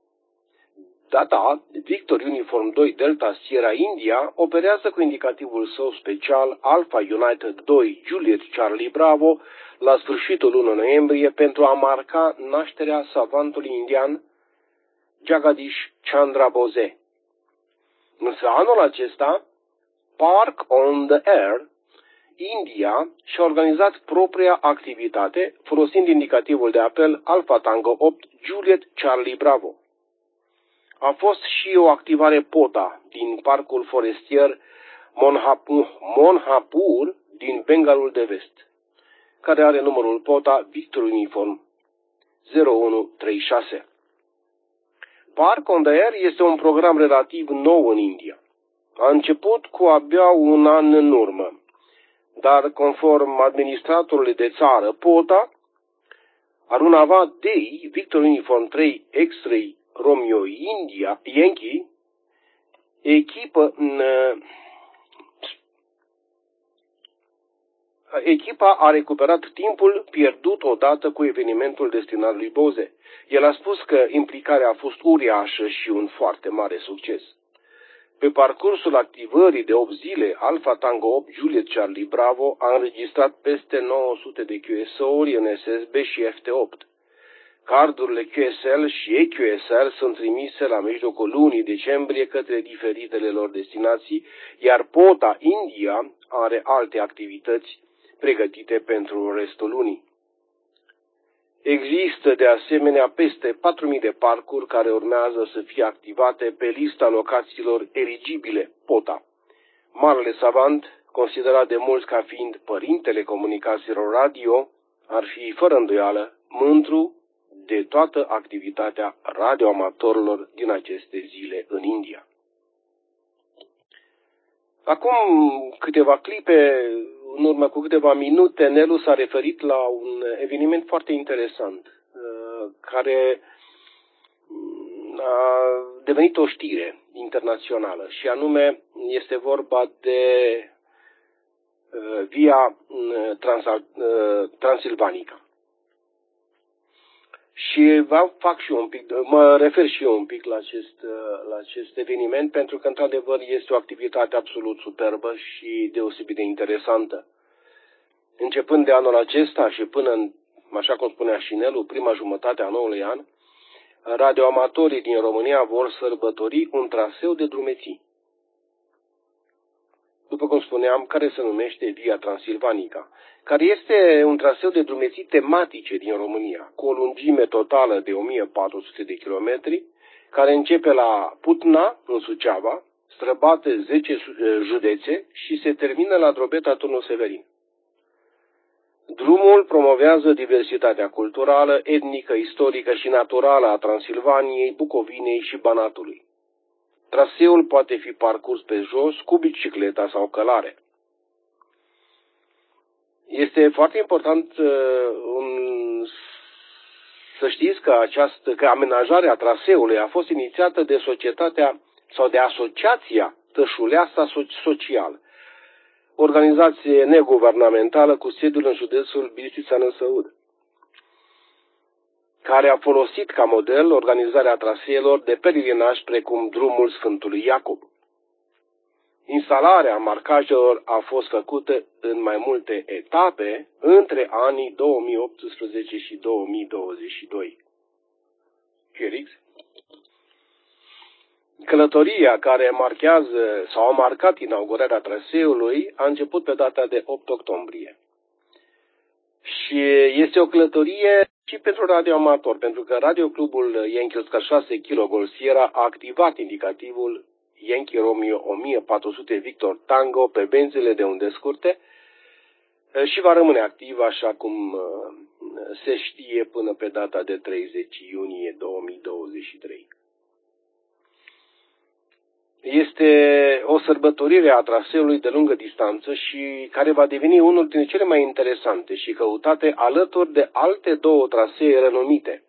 [SPEAKER 1] data Victor Uniform doi Delta Sierra India operează cu indicativul său special Alpha United doi Juliet Charlie Bravo la sfârșitul lunii noiembrie pentru a marca nașterea savantului indian Jagadish Chandra Bose. Însă anul acesta, Park on the Air India și-a organizat propria activitate folosind indicativul de apel Alpha Tango opt Juliet Charlie Bravo. A fost și o activare POTA din parcul forestier Monhapur, Monhapur din Bengalul de Vest, care are numărul POTA Victor Uniform zero unu trei șase. Park on the Air este un program relativ nou în India. A început cu abia un an în urmă, dar conform administratorului de țară, POTA, Arunava Dei, Victor Uniform trei X-Ray Romeo India, Yankee, echipă, echipa a recuperat timpul pierdut odată cu evenimentul destinat lui Boze. El a spus că implicarea a fost uriașă și un foarte mare succes. Pe parcursul activării de opt zile, Alpha Tango opt Juliet Charlie Bravo a înregistrat peste nouă sute de Q S O-uri în S S B și F T opt. Cardurile Q S L și E Q S L sunt trimise la mijlocul lunii decembrie către diferitele lor destinații, iar POTA India are alte activități pregătite pentru restul lunii. Există de asemenea peste patru mii de parcuri care urmează să fie activate pe lista locațiilor eligibile POTA. Marele savant, considerat de mulți ca fiind părintele comunicațiilor radio, ar fi fără îndoială mândru de toată activitatea radioamatorilor din aceste zile în India. Acum câteva clipe, în urmă cu câteva minute, Nelu s-a referit la un eveniment foarte interesant, care a devenit o știre internațională, și anume este vorba de Via Transilvanica. Și vă fac și eu un pic, mă refer și eu un pic la acest, la acest eveniment, pentru că într-adevăr este o activitate absolut superbă și deosebit de interesantă. Începând de anul acesta și până în, așa cum spunea și Nelu, prima jumătate a noului an, radioamatorii din România vor sărbători un traseu de drumeții, după cum spuneam, care se numește Via Transilvanica, care este un traseu de drumeții tematice din România, cu o lungime totală de o mie patru sute de kilometri, care începe la Putna, în Suceava, străbate zece județe și se termină la Drobeta, Turnul Severin. Drumul promovează diversitatea culturală, etnică, istorică și naturală a Transilvaniei, Bucovinei și Banatului. Traseul poate fi parcurs pe jos cu bicicleta sau călare. Este foarte important uh, un, să știți că, această, că amenajarea traseului a fost inițiată de societatea sau de Asociația Tășuleasa Social, organizație neguvernamentală cu sediul în județul Bistrița-Năsăud, care a folosit ca model organizarea traseelor de pelerinaj precum drumul Sfântului Iacob. Instalarea marcajelor a fost făcută în mai multe etape între anii două mii optsprezece și două mii douăzeci și doi. Felix? Călătoria care marchează sau a marcat inaugurarea traseului a început pe data de opt octombrie. Și este o călătorie și pentru radioamator, pentru că radioclubul Yankee Oscar șase Kilo Golf Sierra a activat indicativul Yankee Romeo o mie patru sute Victor Tango pe benzile de unde scurte și va rămâne activ așa cum se știe până pe data de treizeci iunie două mii douăzeci și trei. Este o sărbătorire a traseului de lungă distanță și care va deveni unul dintre cele mai interesante și căutate alături de alte două trasee renumite.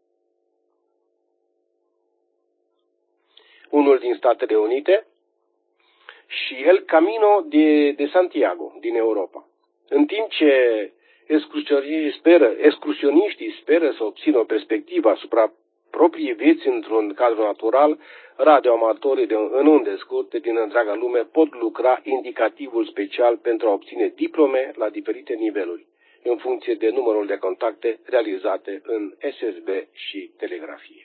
[SPEAKER 1] Unul din Statele Unite și El Camino de, de Santiago din Europa. În timp ce excursioniștii speră, excursioniștii speră să obțină o perspectivă asupra propriei vieți într-un cadru natural, radioamatorii de, în unde scurte din întreaga lume pot lucra indicativul special pentru a obține diplome la diferite niveluri, în funcție de numărul de contacte realizate în S S B și telegrafie.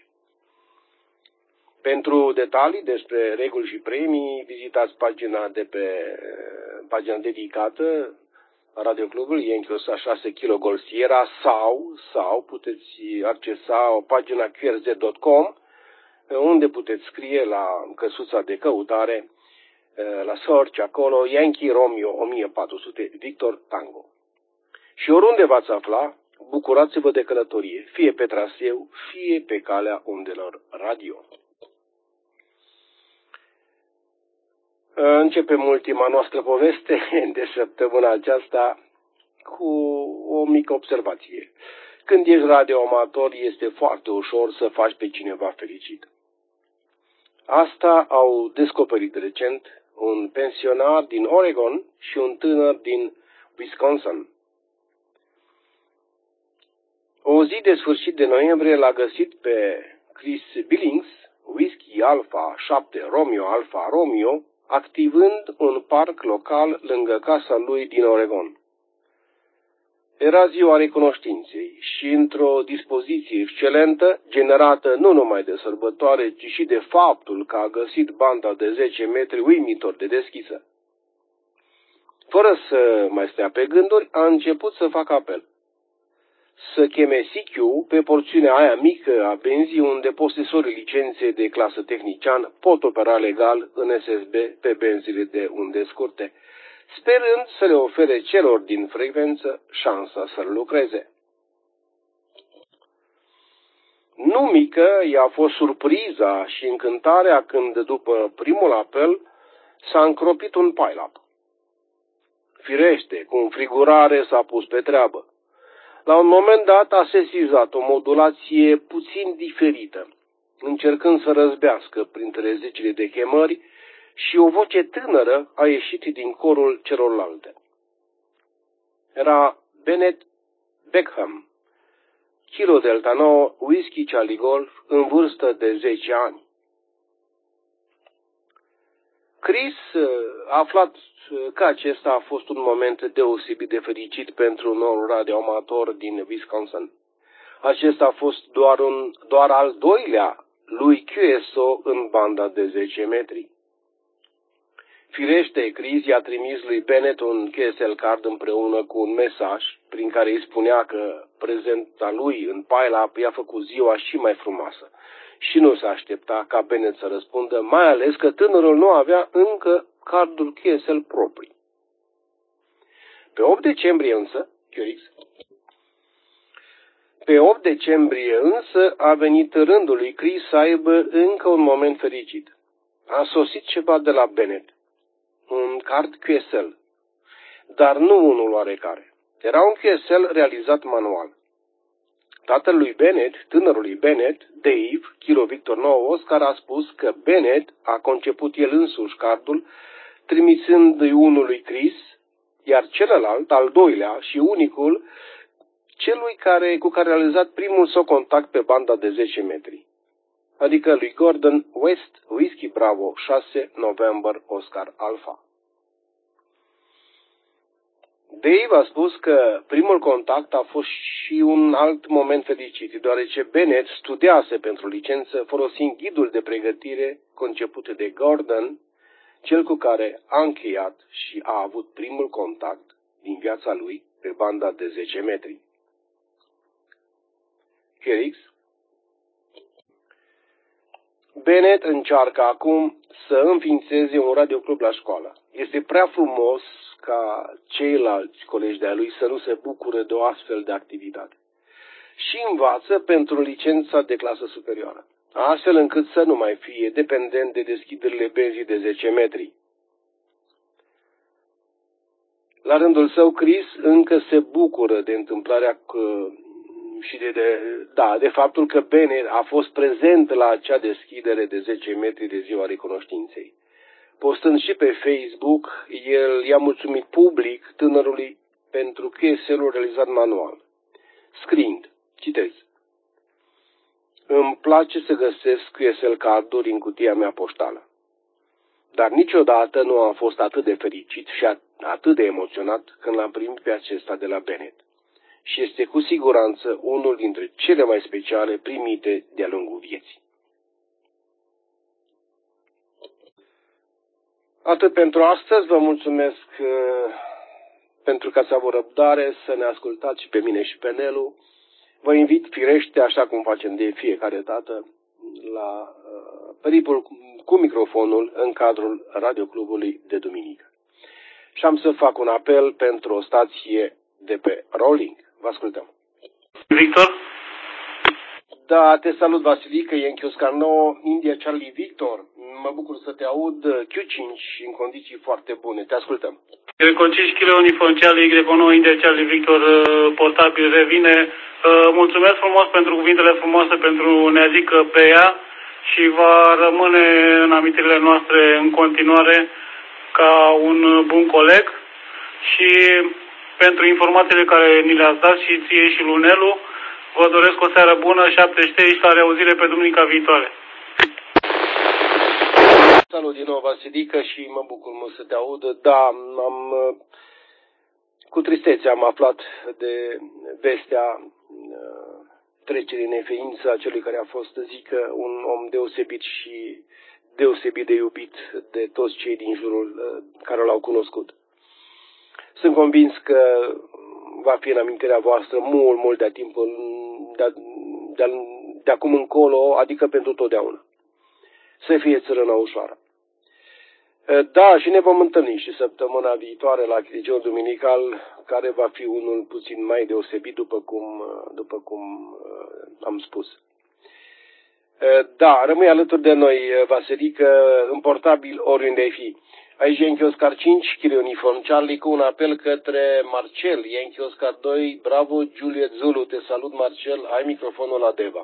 [SPEAKER 1] Pentru detalii despre reguli și premii, vizitați pagina de pe pagina dedicată radioclubul Yankee o sută șase Kilo Golf Sierra sau, sau puteți accesa o pagina Q R Z punct com unde puteți scrie la căsuța de căutare, la search acolo, Yankee Romeo o mie patru sute Victor Tango. Și oriunde v-ați afla, bucurați-vă de călătorie, fie pe traseu, fie pe calea undelor radio. Începem ultima noastră poveste de săptămâna aceasta cu o mică observație. Când ești radioamator, este foarte ușor să faci pe cineva fericit. Asta au descoperit recent un pensionar din Oregon și un tânăr din Wisconsin. O zi de sfârșit de noiembrie l-a găsit pe Chris Billings, Whiskey Alpha șapte Romeo Alpha Romeo, activând un parc local lângă casa lui din Oregon. Era ziua recunoștinței și într-o dispoziție excelentă, generată nu numai de sărbătoare, ci și de faptul că a găsit banda de zece metri uimitor de deschisă. Fără să mai stea pe gânduri, a început să facă apel. Să cheme C Q pe porțiunea aia mică a benzii unde posesorii licenței de clasă tehnician pot opera legal în S S B pe benzile de unde scurte, sperând să le ofere celor din frecvență șansa să lucreze. Nu mică i-a fost surpriza și încântarea când, după primul apel, s-a încropit un pile-up. Firește, cu înfrigurare s-a pus pe treabă. La un moment dat a sesizat o modulație puțin diferită, încercând să răzbească printre zecile de chemări, și o voce tânără a ieșit din corul celorlalte. Era Bennett Beckham, Kilo Delta nouă, Whiskey Charlie Golf, în vârstă de zece ani. Chris a aflat că acesta a fost un moment deosebit de fericit pentru un nou radioamator din Wisconsin. Acesta a fost doar, un, doar al doilea lui Q S O în banda de zece metri. Firește, Chris i-a trimis lui Bennett un Q S L card împreună cu un mesaj prin care îi spunea că prezența lui în pile-up i-a făcut ziua și mai frumoasă. Și nu se aștepta ca Bennett să răspundă, mai ales că tânărul nu avea încă cardul Q S L proprii. Pe opt decembrie însă, Q X, pe opt decembrie însă a venit rândul lui Chris să aibă încă un moment fericit. A sosit ceva de la Bennett, un card Q S L, dar nu unul oarecare. Era un Q S L realizat manual. Tatăl lui Bennett, tânărului Bennett, Dave, Kilo Victor nouă Oscar, a spus că Bennett a conceput el însuși cardul, trimițându-i unul lui Chris, iar celălalt, al doilea și unicul, celui care, cu care a realizat primul său contact pe banda de zece metri, adică lui Gordon West, Whiskey Bravo șase November Oscar Alpha. Dave a spus că primul contact a fost și un alt moment fericit, deoarece Bennett studiase pentru licență folosind ghidul de pregătire conceput de Gordon, cel cu care a încheiat și a avut primul contact din viața lui pe banda de zece metri. X. Bennett încearcă acum să înființeze un radioclub la școală. Este prea frumos ca ceilalți colegi de-a lui să nu se bucure de o astfel de activitate. Și învață pentru licența de clasă superioară, astfel încât să nu mai fie dependent de deschiderile benzii de zece metri. La rândul său, Chris încă se bucură de întâmplarea că, și de, de, da, de faptul că Bennett a fost prezent la acea deschidere de zece metri de ziua recunoștinței. Postând și pe Facebook, el i-a mulțumit public tânărului pentru Q S L-ul realizat manual. Scriind, citez: îmi place să găsesc Q S L carduri în cutia mea poștală, dar niciodată nu am fost atât de fericit și atât de emoționat când l-am primit pe acesta de la Bennett. Și este cu siguranță unul dintre cele mai speciale primite de-a lungul vieții. Atât pentru astăzi, vă mulțumesc pentru că ați avut răbdare să ne ascultați și pe mine și pe Nelu. Vă invit, firește, așa cum facem de fiecare dată, la uh, peripul cu, cu microfonul în cadrul Radioclubului de duminică. Și am să fac un apel pentru o stație de pe Rolling. Vă ascultăm.
[SPEAKER 4] Victor?
[SPEAKER 1] Da, te salut, Vasilică, e în Oscar nouă, India Charlie Victor. Mă bucur să te aud, Q cinci în condiții foarte bune. Te ascultăm.
[SPEAKER 4] Greco cinci kilo uniform Charlie, Greco nouă, India Charlie Victor, portabil revine. Mulțumesc frumos pentru cuvintele frumoase, pentru ne adică pe ea și va rămâne în amintirile noastre în continuare ca un bun coleg și pentru informațiile care ni le-ați dat și ție și lui Nelu. Vă doresc o seară bună, șapte ștei și la reauzire pe duminica viitoare.
[SPEAKER 1] Salut din nou, Vasilică, și mă bucur mult să te aud. Da, am, cu tristețe am aflat de vestea trecerii nefeință a celui care a fost, zic, un om deosebit și deosebit de iubit de toți cei din jurul care l-au cunoscut. Sunt convins că va fi în amintirea voastră mult, mult de timpul de, de, de acum încolo, adică pentru totdeauna. Să fie țărâna ușoară. Da, și ne vom întâlni și săptămâna viitoare la Chirigiul Duminical, care va fi unul puțin mai deosebit, după cum, după cum am spus. Da, rămâi alături de noi, Vasilică, în portabil oriunde ai fi. Aici Yankee Oscar cinci, Kilo Uniform Charlie, cu un apel către Marcel, Yankee Oscar doi, Bravo, Juliet Zulu. Te salut, Marcel, ai microfonul la Deva.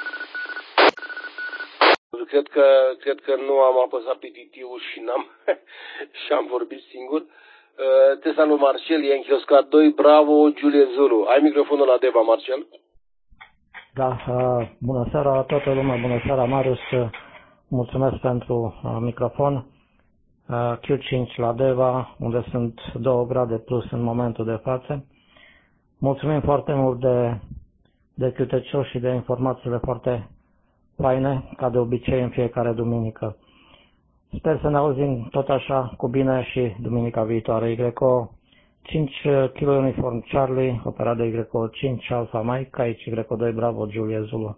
[SPEAKER 1] Cred că, cred că nu am apăsat pe titiul și n-am și am vorbit singur. Te salut, Marcel, Yankee Oscar doi, Bravo, Juliet Zulu. Ai microfonul la Deva, Marcel?
[SPEAKER 5] Da, uh, bună seara toată lumea, bună seara, Marius, mulțumesc pentru uh, microfon. Uh, Q cinci la Deva, unde sunt două grade plus în momentul de față. Mulțumim foarte mult de, de câtecios și de informațiile foarte faine, ca de obicei în fiecare duminică. Sper să ne auzim tot așa cu bine și duminica viitoare. Greco cinci kilo uniform Charlie, operat de Greco cinci Alpha Mike, aici Greco doi Bravo Juliet Zulu.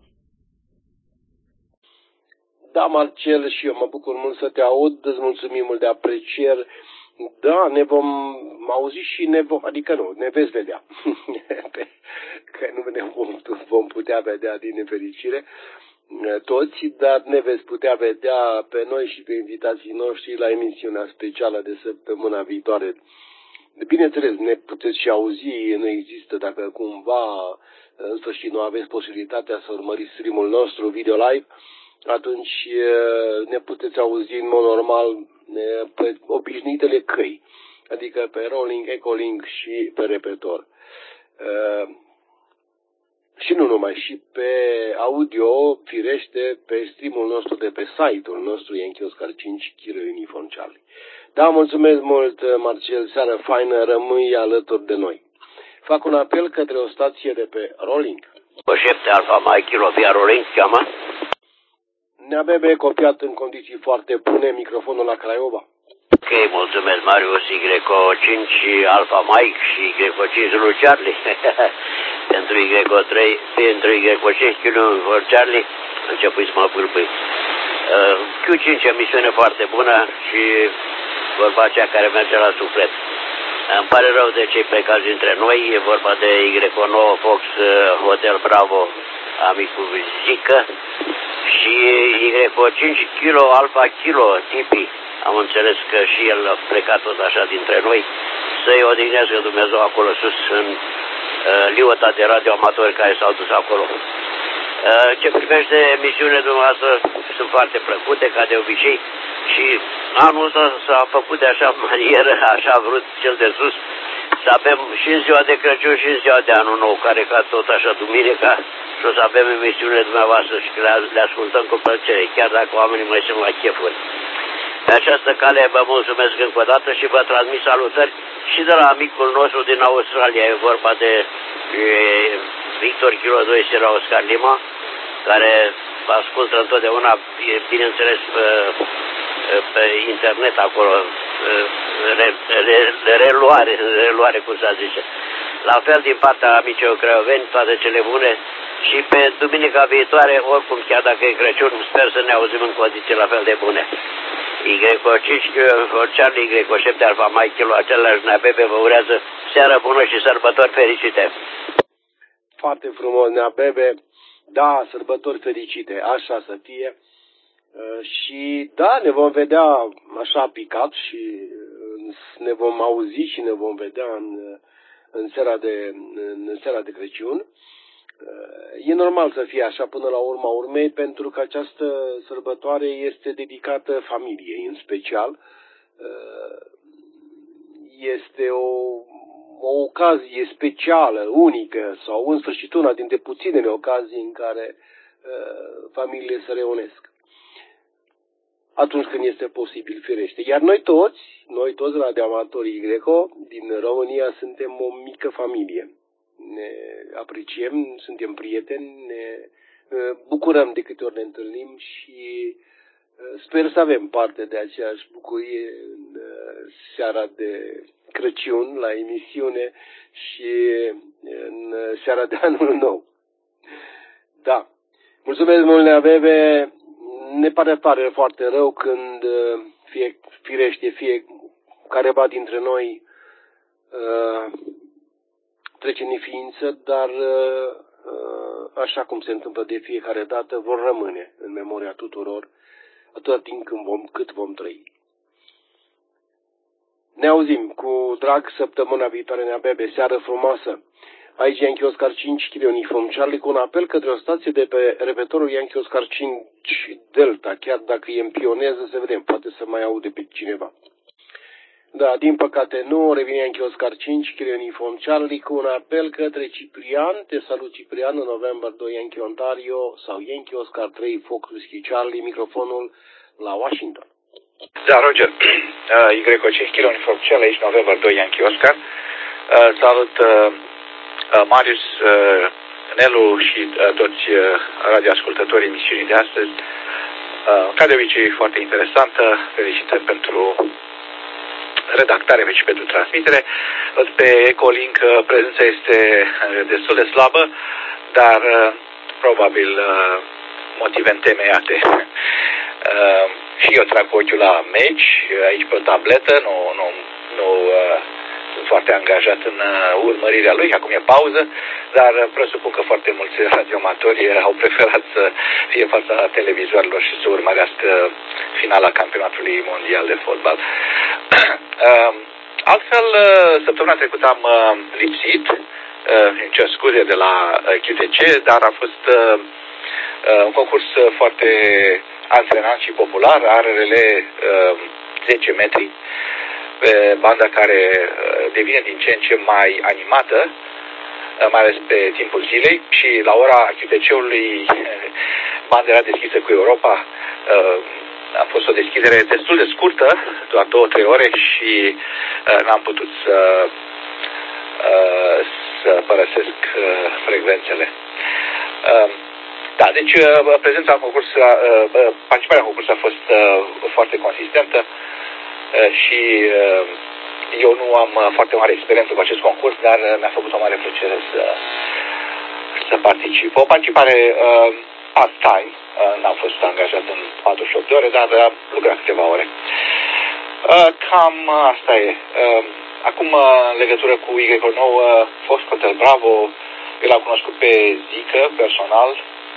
[SPEAKER 1] Da, Marcel, și eu mă bucur mult să te aud, îți mulțumim mult de aprecieri. Da, ne vom auzi și ne vom, adică nu, ne veți vedea. Că nu ne vom, vom putea vedea din nefericire toți, dar ne veți putea vedea pe noi și pe invitații noștri la emisiunea specială de săptămâna viitoare. Bineînțeles, ne puteți și auzi, nu există, dacă cumva în sfârșit nu aveți posibilitatea să urmăriți streamul nostru video live, atunci ne puteți auzi în mod normal pe obișnuitele căi, adică pe Rolling, Echolink și pe repetor. Și nu numai, și pe audio, firește, pe streamul nostru de pe site-ul nostru, Yankee Oscar cinci, Kilo Uniform Charlie. Da, mulțumesc mult, Marcel, seară faină, rămâi alături de noi. Fac un apel către o stație de pe Rolling.
[SPEAKER 2] șapte Alfa Mai, Kilo via Rolling, cheamă?
[SPEAKER 1] Ne-a bebe copiat în condiții foarte bune, microfonul la Craiova.
[SPEAKER 2] Ok, mulțumesc, Marius, Y cinci Alfa Mike și Y cinci Zulu Charlie. Pentru Y trei, pentru Y cinci Kilo Charlie, începui să mă pâlpâi. Uh, Q cinci, emisiune foarte bună și vorba aceea care merge la suflet. Îmi pare rău de cei plecați dintre noi, e vorba de Y nouă Fox Hotel Bravo, amicul Zică, și Y cinci Kilo Alfa Kilo Tipi. Am înțeles că și el a plecat tot așa dintre noi. Să-i odihnească Dumnezeu acolo sus, în uh, liota de radioamatori care s-au dus acolo. Uh, ce privește emisiunile dumneavoastră, sunt foarte plăcute, ca de obicei. Și anul ăsta s-a făcut de așa manieră, așa a vrut cel de sus, să avem și în ziua de Crăciun și în ziua de Anul Nou, care ca tot așa duminica, și o să avem emisiunile dumneavoastră și le, le ascultăm cu plăcere, chiar dacă oamenii mai sunt la chefuri. Pe această cale vă mulțumesc încă o dată și vă transmit salutări și de la amicul nostru din Australia. E vorba de e, Victor Kilo doi Sierra Oscar Lima, care ascultă întotdeauna, bineînțeles, pe, pe internet acolo, re, re, reluare, reluare, cum să zice. La fel din partea amicilor craioveni, toate cele bune și pe duminica viitoare, oricum, chiar dacă e Crăciun, sper să ne auzim în condiții la fel de bune. Y cinci, Charlie, Y șapte, Alfa Mike, Kilo, același Neabebe, vă urează seară bună și sărbători fericite.
[SPEAKER 1] Foarte frumos, Neabebe. Da, sărbători fericite, așa să fie. Și da, ne vom vedea așa picat și ne vom auzi și ne vom vedea în, în, seara, de, în seara de Crăciun. E normal să fie așa până la urma urmei, pentru că această sărbătoare este dedicată familiei în special. Este o, o ocazie specială, unică, sau în sfârșit una dintre puținele ocazii în care familiile se reunesc. Atunci când este posibil, firește. Iar noi toți, noi toți radioamatorii Greco din România suntem o mică familie. Ne apreciem, suntem prieteni, ne bucurăm de câte ori ne întâlnim și sper să avem parte de aceeași bucurie în seara de Crăciun la emisiune și în seara de Anul Nou. Da. Mulțumesc mult, Neabebe. Ne pare tare foarte rău când fie, firește fie careva dintre noi uh, trece în neființă, dar uh, așa cum se întâmplă de fiecare dată, vor rămâne în memoria tuturor atâta timp când vom, cât vom trăi. Ne auzim cu drag săptămâna viitoare, Neabebe, seară frumoasă. Aici Yankee Oscar cinci, Kilo Uniform Charlie, cu un apel către o stație de pe repetorul Yankee Oscar cinci Delta, chiar dacă e în pioneză, să vedem, poate să mai aude pe cineva. Da, din păcate nu, revine Yankee Oscar cinci, Kilo Uniform Charlie, cu un apel către Ciprian, te salut Ciprian, în November doi Yankee Ontario, sau Yankee Oscar trei, Fox Whiskey Charlie, microfonul la Washington.
[SPEAKER 6] Da, Roger, uh, Y cinci, Kilo Uniform Charlie, aici November doi Yankee Oscar, uh, salut uh, Marius, uh, Nelu și uh, toți uh, radioascultătorii emisiunii de astăzi. Uh, ca de obicei, foarte interesantă. Felicitări pentru redactare și pentru transmitere. Pe Ecolink uh, prezența este uh, destul de slabă, dar uh, probabil uh, motive întemeiate. Uh, și eu trag ochiul la meci, aici pe o tabletă, nu, nu, nu uh, sunt foarte angajat în uh, urmărirea lui, acum e pauză, dar uh, presupun că foarte mulți radioamatori au preferat să fie în fața televizoarelor și să urmărească finala campionatului mondial de fotbal. uh, altfel, uh, săptămâna trecută am uh, lipsit, uh, îmi cer scuze de la uh, Q T C, dar a fost uh, uh, un concurs foarte antrenant și popular, are rele uh, zece metri, pe banda care uh, devine din ce în ce mai animată, uh, mai ales pe timpul zilei, și la ora Q T C-ului banda era deschisă cu Europa. Uh, a fost o deschidere destul de scurtă, doar două, trei ore, și uh, n-am putut să, uh, să părăsesc uh, frecvențele. Uh, Da, deci prezența în concurs, participarea în concurs a fost foarte consistentă și eu nu am foarte mare experiență cu acest concurs, dar mi-a făcut o mare plăcere să, să particip. O participare part-time, n-am fost angajat în patruzeci și opt de ore, dar am lucrat câteva ore. Cam asta e. Acum, în legătură cu Y nouă, Fox Hotel Bravo, eu l-am cunoscut pe Zică, personal.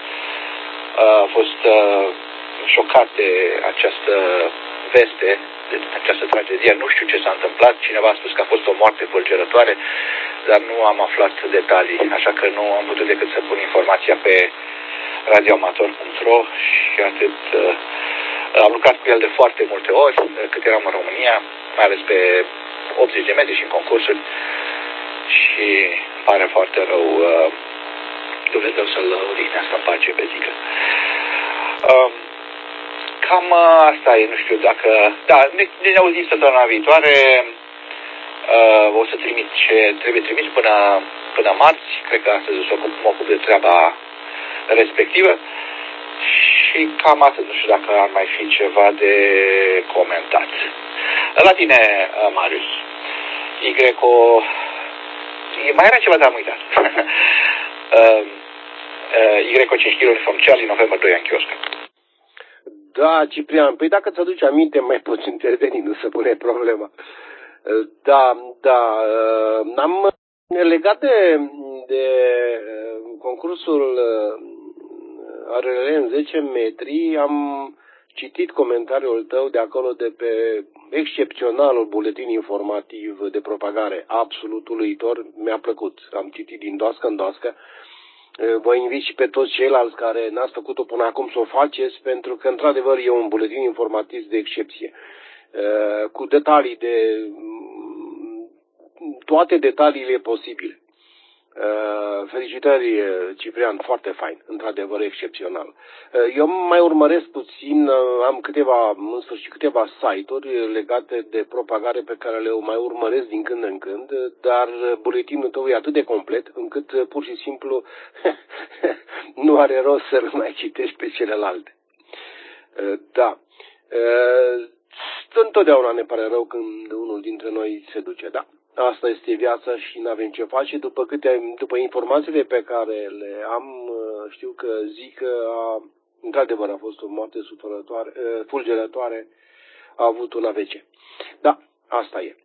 [SPEAKER 6] A fost uh, șocat de această veste, de această tragedie. Nu știu ce s-a întâmplat. Cineva a spus că a fost o moarte fulgerătoare, dar nu am aflat detalii, așa că nu am putut decât să pun informația pe radioamator punct ro și atât. Uh, am lucrat cu el de foarte multe ori, cât eram în România, mai ales pe optzeci de metri și în concursuri, și îmi pare foarte rău. Uh, Dumnezeu să-l odihnească în pace pe Zică. Uh, cam uh, asta e, nu știu dacă... Da, ne, ne auzim săptămâna viitoare. Uh, o să trimit ce trebuie trimis până, până marți. Cred că astăzi o să mă ocup de treaba respectivă. Și cam atât. Nu știu dacă ar mai fi ceva de comentat. La tine, Marius. Y o... Mai era ceva, dar am uitat. Y o cinci kilo uniform Charlie, November doi, Yankee Oscar.
[SPEAKER 1] Da, Ciprian, păi dacă ți-aduci aminte, mai poți interveni, nu se pune problema. Da, da, am legat de, de concursul R L L în zece metri, am citit comentariul tău de acolo de pe excepționalul buletin informativ de propagare, absolut uluitor, mi-a plăcut, am citit din doască în doască. Vă invit și pe toți ceilalți care n-ați făcut-o până acum să o faceți, pentru că într-adevăr e un buletin informativ de excepție, cu detalii de toate detaliile posibile. Felicitări, Ciprian, foarte fain, într-adevăr excepțional. Eu mai urmăresc puțin, am câteva, în sfârșit câteva site-uri legate de propagare pe care le mai urmăresc din când în când, dar buletinul tău e atât de complet încât pur și simplu nu are rost să-l mai citești pe celelalte. Da. Întotdeauna ne pare rău când unul dintre noi se duce, da. Asta este viața și nu avem ce face. După, câte, după informațiile pe care le am, știu că zic că a, într-adevăr a fost o moarte sufărătoare, fulgerătoare, a avut un A V C. Da, asta e.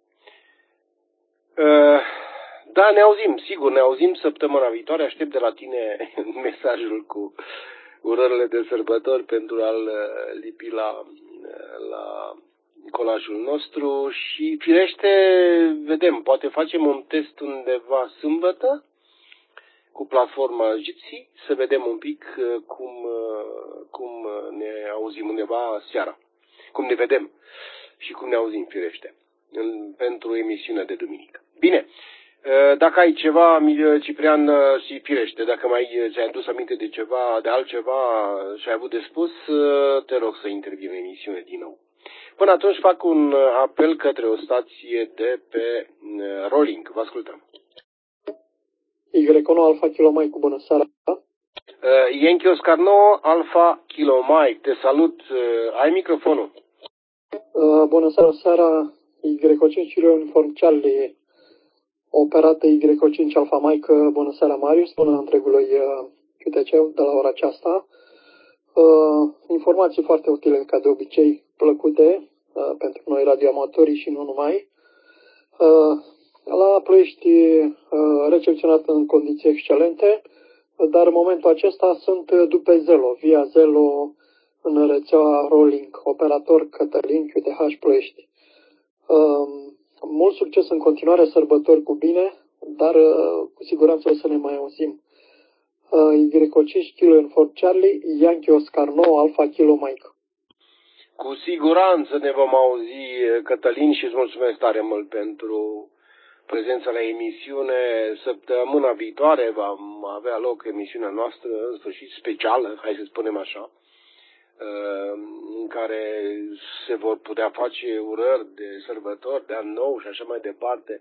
[SPEAKER 1] Da, ne auzim, sigur, ne auzim săptămâna viitoare. Aștept de la tine mesajul cu urările de sărbători pentru a-l lipi la, la colajul nostru și firește, vedem, poate facem un test undeva sâmbătă cu platforma Jitsi, să vedem un pic cum, cum ne auzim undeva seara, cum ne vedem și cum ne auzim, firește, în, pentru emisiunea de duminică. Bine, dacă ai ceva, Ciprian, și firește, dacă mai ți-ai adus aminte de ceva, de altceva și ai avut de spus, te rog să intervii în emisiune din nou. Până atunci fac un apel către o stație de pe Rolling. Vă ascultăm.
[SPEAKER 7] Y unu Alfa Kilo Mike, cu bună seara.
[SPEAKER 1] Uh, Yankee Oscar nouă, Alfa Kilo Mike. Te salut. Uh, ai microfonul.
[SPEAKER 7] Uh, bună seara, seara. Y o cinci Kilo Uniform Charlie, operată Y o cinci Alfa Mike. Bună seara, Marius. Bună întregului uh, Q T C de la ora aceasta. Uh, informații foarte utile, ca de obicei, plăcute uh, pentru noi radioamatorii și nu numai. Uh, la Ploiești uh, recepționat în condiții excelente, dar în momentul acesta sunt după Zelo, via Zelo în rețeaua Rolling, operator Cătălin Q T H Ploiești. Uh, mult succes în continuare, sărbători cu bine, dar uh, cu siguranță o să ne mai auzim. Y o cinci Kilo Uniform Charlie, Yankee Oscar nouă, Alfa Kilo Mike.
[SPEAKER 1] Cu siguranță ne vom auzi, Cătălin, și îți mulțumesc tare mult pentru prezența la emisiune. Săptămâna viitoare va avea loc emisiunea noastră, în sfârșit specială, hai să spunem așa, în care se vor putea face urări de sărbători, de an nou și așa mai departe.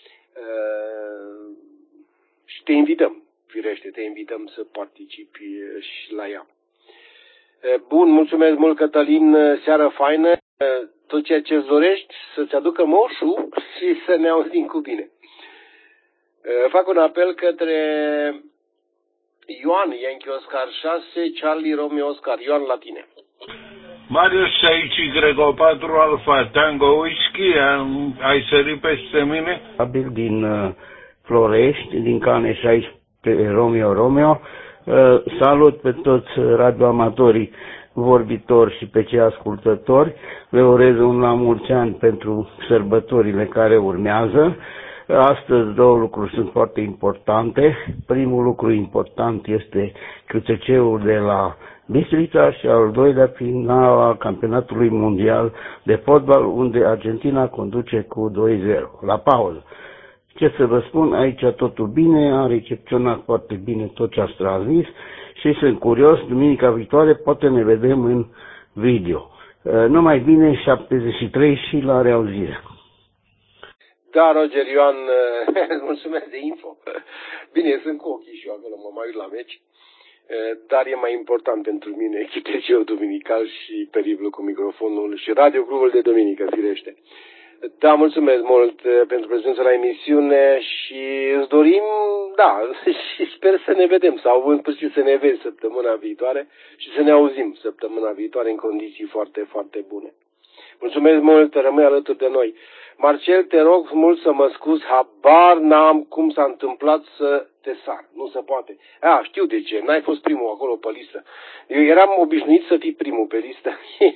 [SPEAKER 1] Și te invităm. Firește, te invităm să participi și la ea. Bun, mulțumesc mult, Cătălin, seară faină, tot ceea ce îți dorești, să-ți aducă moșul și să ne auzim cu bine. Fac un apel către Ioan, Yankee Oscar șase, Charlie Romeo Oscar. Ioan, la tine.
[SPEAKER 8] Marius, aici Y patru Alfa Tango Whisky, ai sărit peste mine?
[SPEAKER 9] Abil din uh, Florești, din Cane șaisprezece. Romeo Romeo, uh, salut pe toți radioamatorii vorbitori și pe cei ascultători, le urez un la mulți ani pentru sărbătorile care urmează. Astăzi două lucruri sunt foarte importante. Primul lucru important este Q T C-ul de la Bistrița și al doilea finala campionatului mondial de fotbal, unde Argentina conduce cu doi zero. La pauză. Ce să vă spun, aici totul bine, am recepționat foarte bine tot ce ați transmis și sunt curios, duminica viitoare poate ne vedem în video. Numai bine, șaptezeci și trei și la reauzire.
[SPEAKER 1] Da, Roger, Ioan, mulțumesc de info. Bine, sunt cu ochii și eu acolo, mă mai uit la meci. dar e mai important pentru mine chiteciul duminical și periplul cu microfonul și Radio Clubul de Duminică, firește. Da, mulțumesc mult pentru prezența la emisiune și îți dorim, da, și sper să ne vedem sau în sfârșit să ne vezi săptămâna viitoare și să ne auzim săptămâna viitoare în condiții foarte, foarte bune. Mulțumesc mult, rămâi alături de noi. Marcel, te rog mult să mă scuzi, habar n-am cum s-a întâmplat să te sar. Nu se poate. A, știu de ce, n-ai fost primul acolo pe listă. Eu eram obișnuit să fii primul pe listă.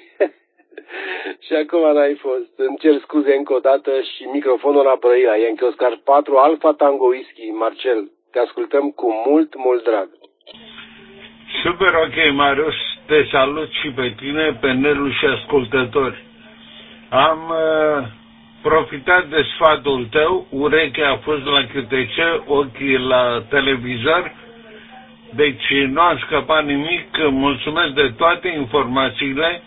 [SPEAKER 1] Și acum n-ai fost. Îmi cer scuze încă o dată și microfonul la Brăila. Yankee Oscar patru, Alfa Tango Whisky. Marcel, te ascultăm cu mult, mult drag.
[SPEAKER 8] Super ok, Marius. Te salut și pe tine, pe Nelu și ascultători. Am uh, profitat de sfatul tău. Urechea a fost la câtece, ochii la televizor. Deci nu am scăpat nimic. Mulțumesc de toate informațiile.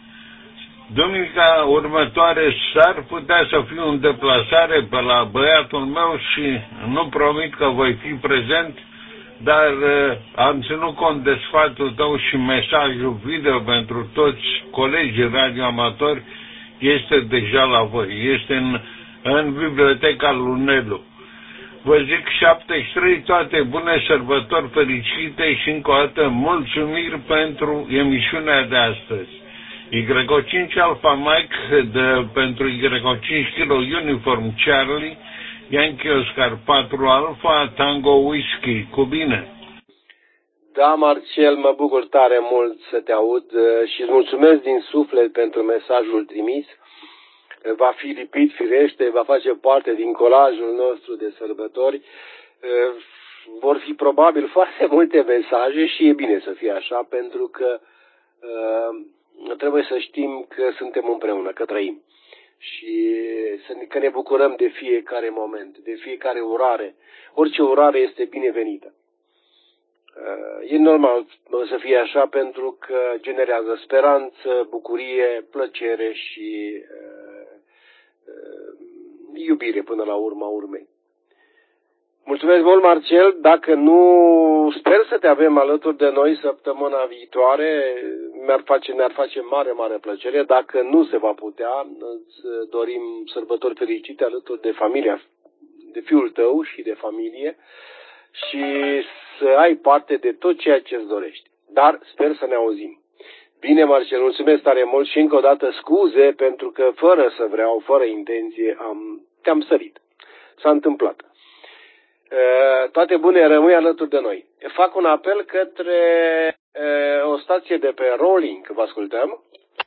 [SPEAKER 8] Duminica următoare s-ar putea să fiu în deplasare pe la băiatul meu și nu promit că voi fi prezent, dar uh, am ținut cont de sfatul tău și mesajul video pentru toți colegii radioamatori este deja la voi, este în, în biblioteca lui Nelu. Vă zic șaptezeci și trei, toate bune, sărbători fericite și încă o dată mulțumiri pentru emisiunea de astăzi. Y cinci Alpha Mike de, pentru Y cinci Kilo Uniform Charlie, Yankee Oscar patru Alpha Tango Whisky. Cu bine!
[SPEAKER 1] Da, Marcel, mă bucur tare mult să te aud și îți mulțumesc din suflet pentru mesajul trimis. Va fi lipit, firește, va face parte din colajul nostru de sărbători. Vor fi probabil foarte multe mesaje și e bine să fie așa, pentru că trebuie să știm că suntem împreună, că trăim și că ne bucurăm de fiecare moment, de fiecare urare. Orice urare este binevenită. E normal să fie așa pentru că generează speranță, bucurie, plăcere și iubire până la urma urmei. Mulțumesc mult, Marcel. Dacă nu, sper să te avem alături de noi săptămâna viitoare. Mi-ar face, ne-ar face mare, mare plăcere. Dacă nu se va putea, îți dorim sărbători fericite alături de familia, de fiul tău și de familie și să ai parte de tot ceea ce îți dorești. Dar sper să ne auzim. Bine, Marcel, mulțumesc tare mult și încă o dată scuze pentru că fără să vreau, fără intenție, am, te-am sărit. S-a întâmplat. Toate bune, rămâi alături de noi. Fac un apel către uh, o stație de pe Rolling, vă ascultăm?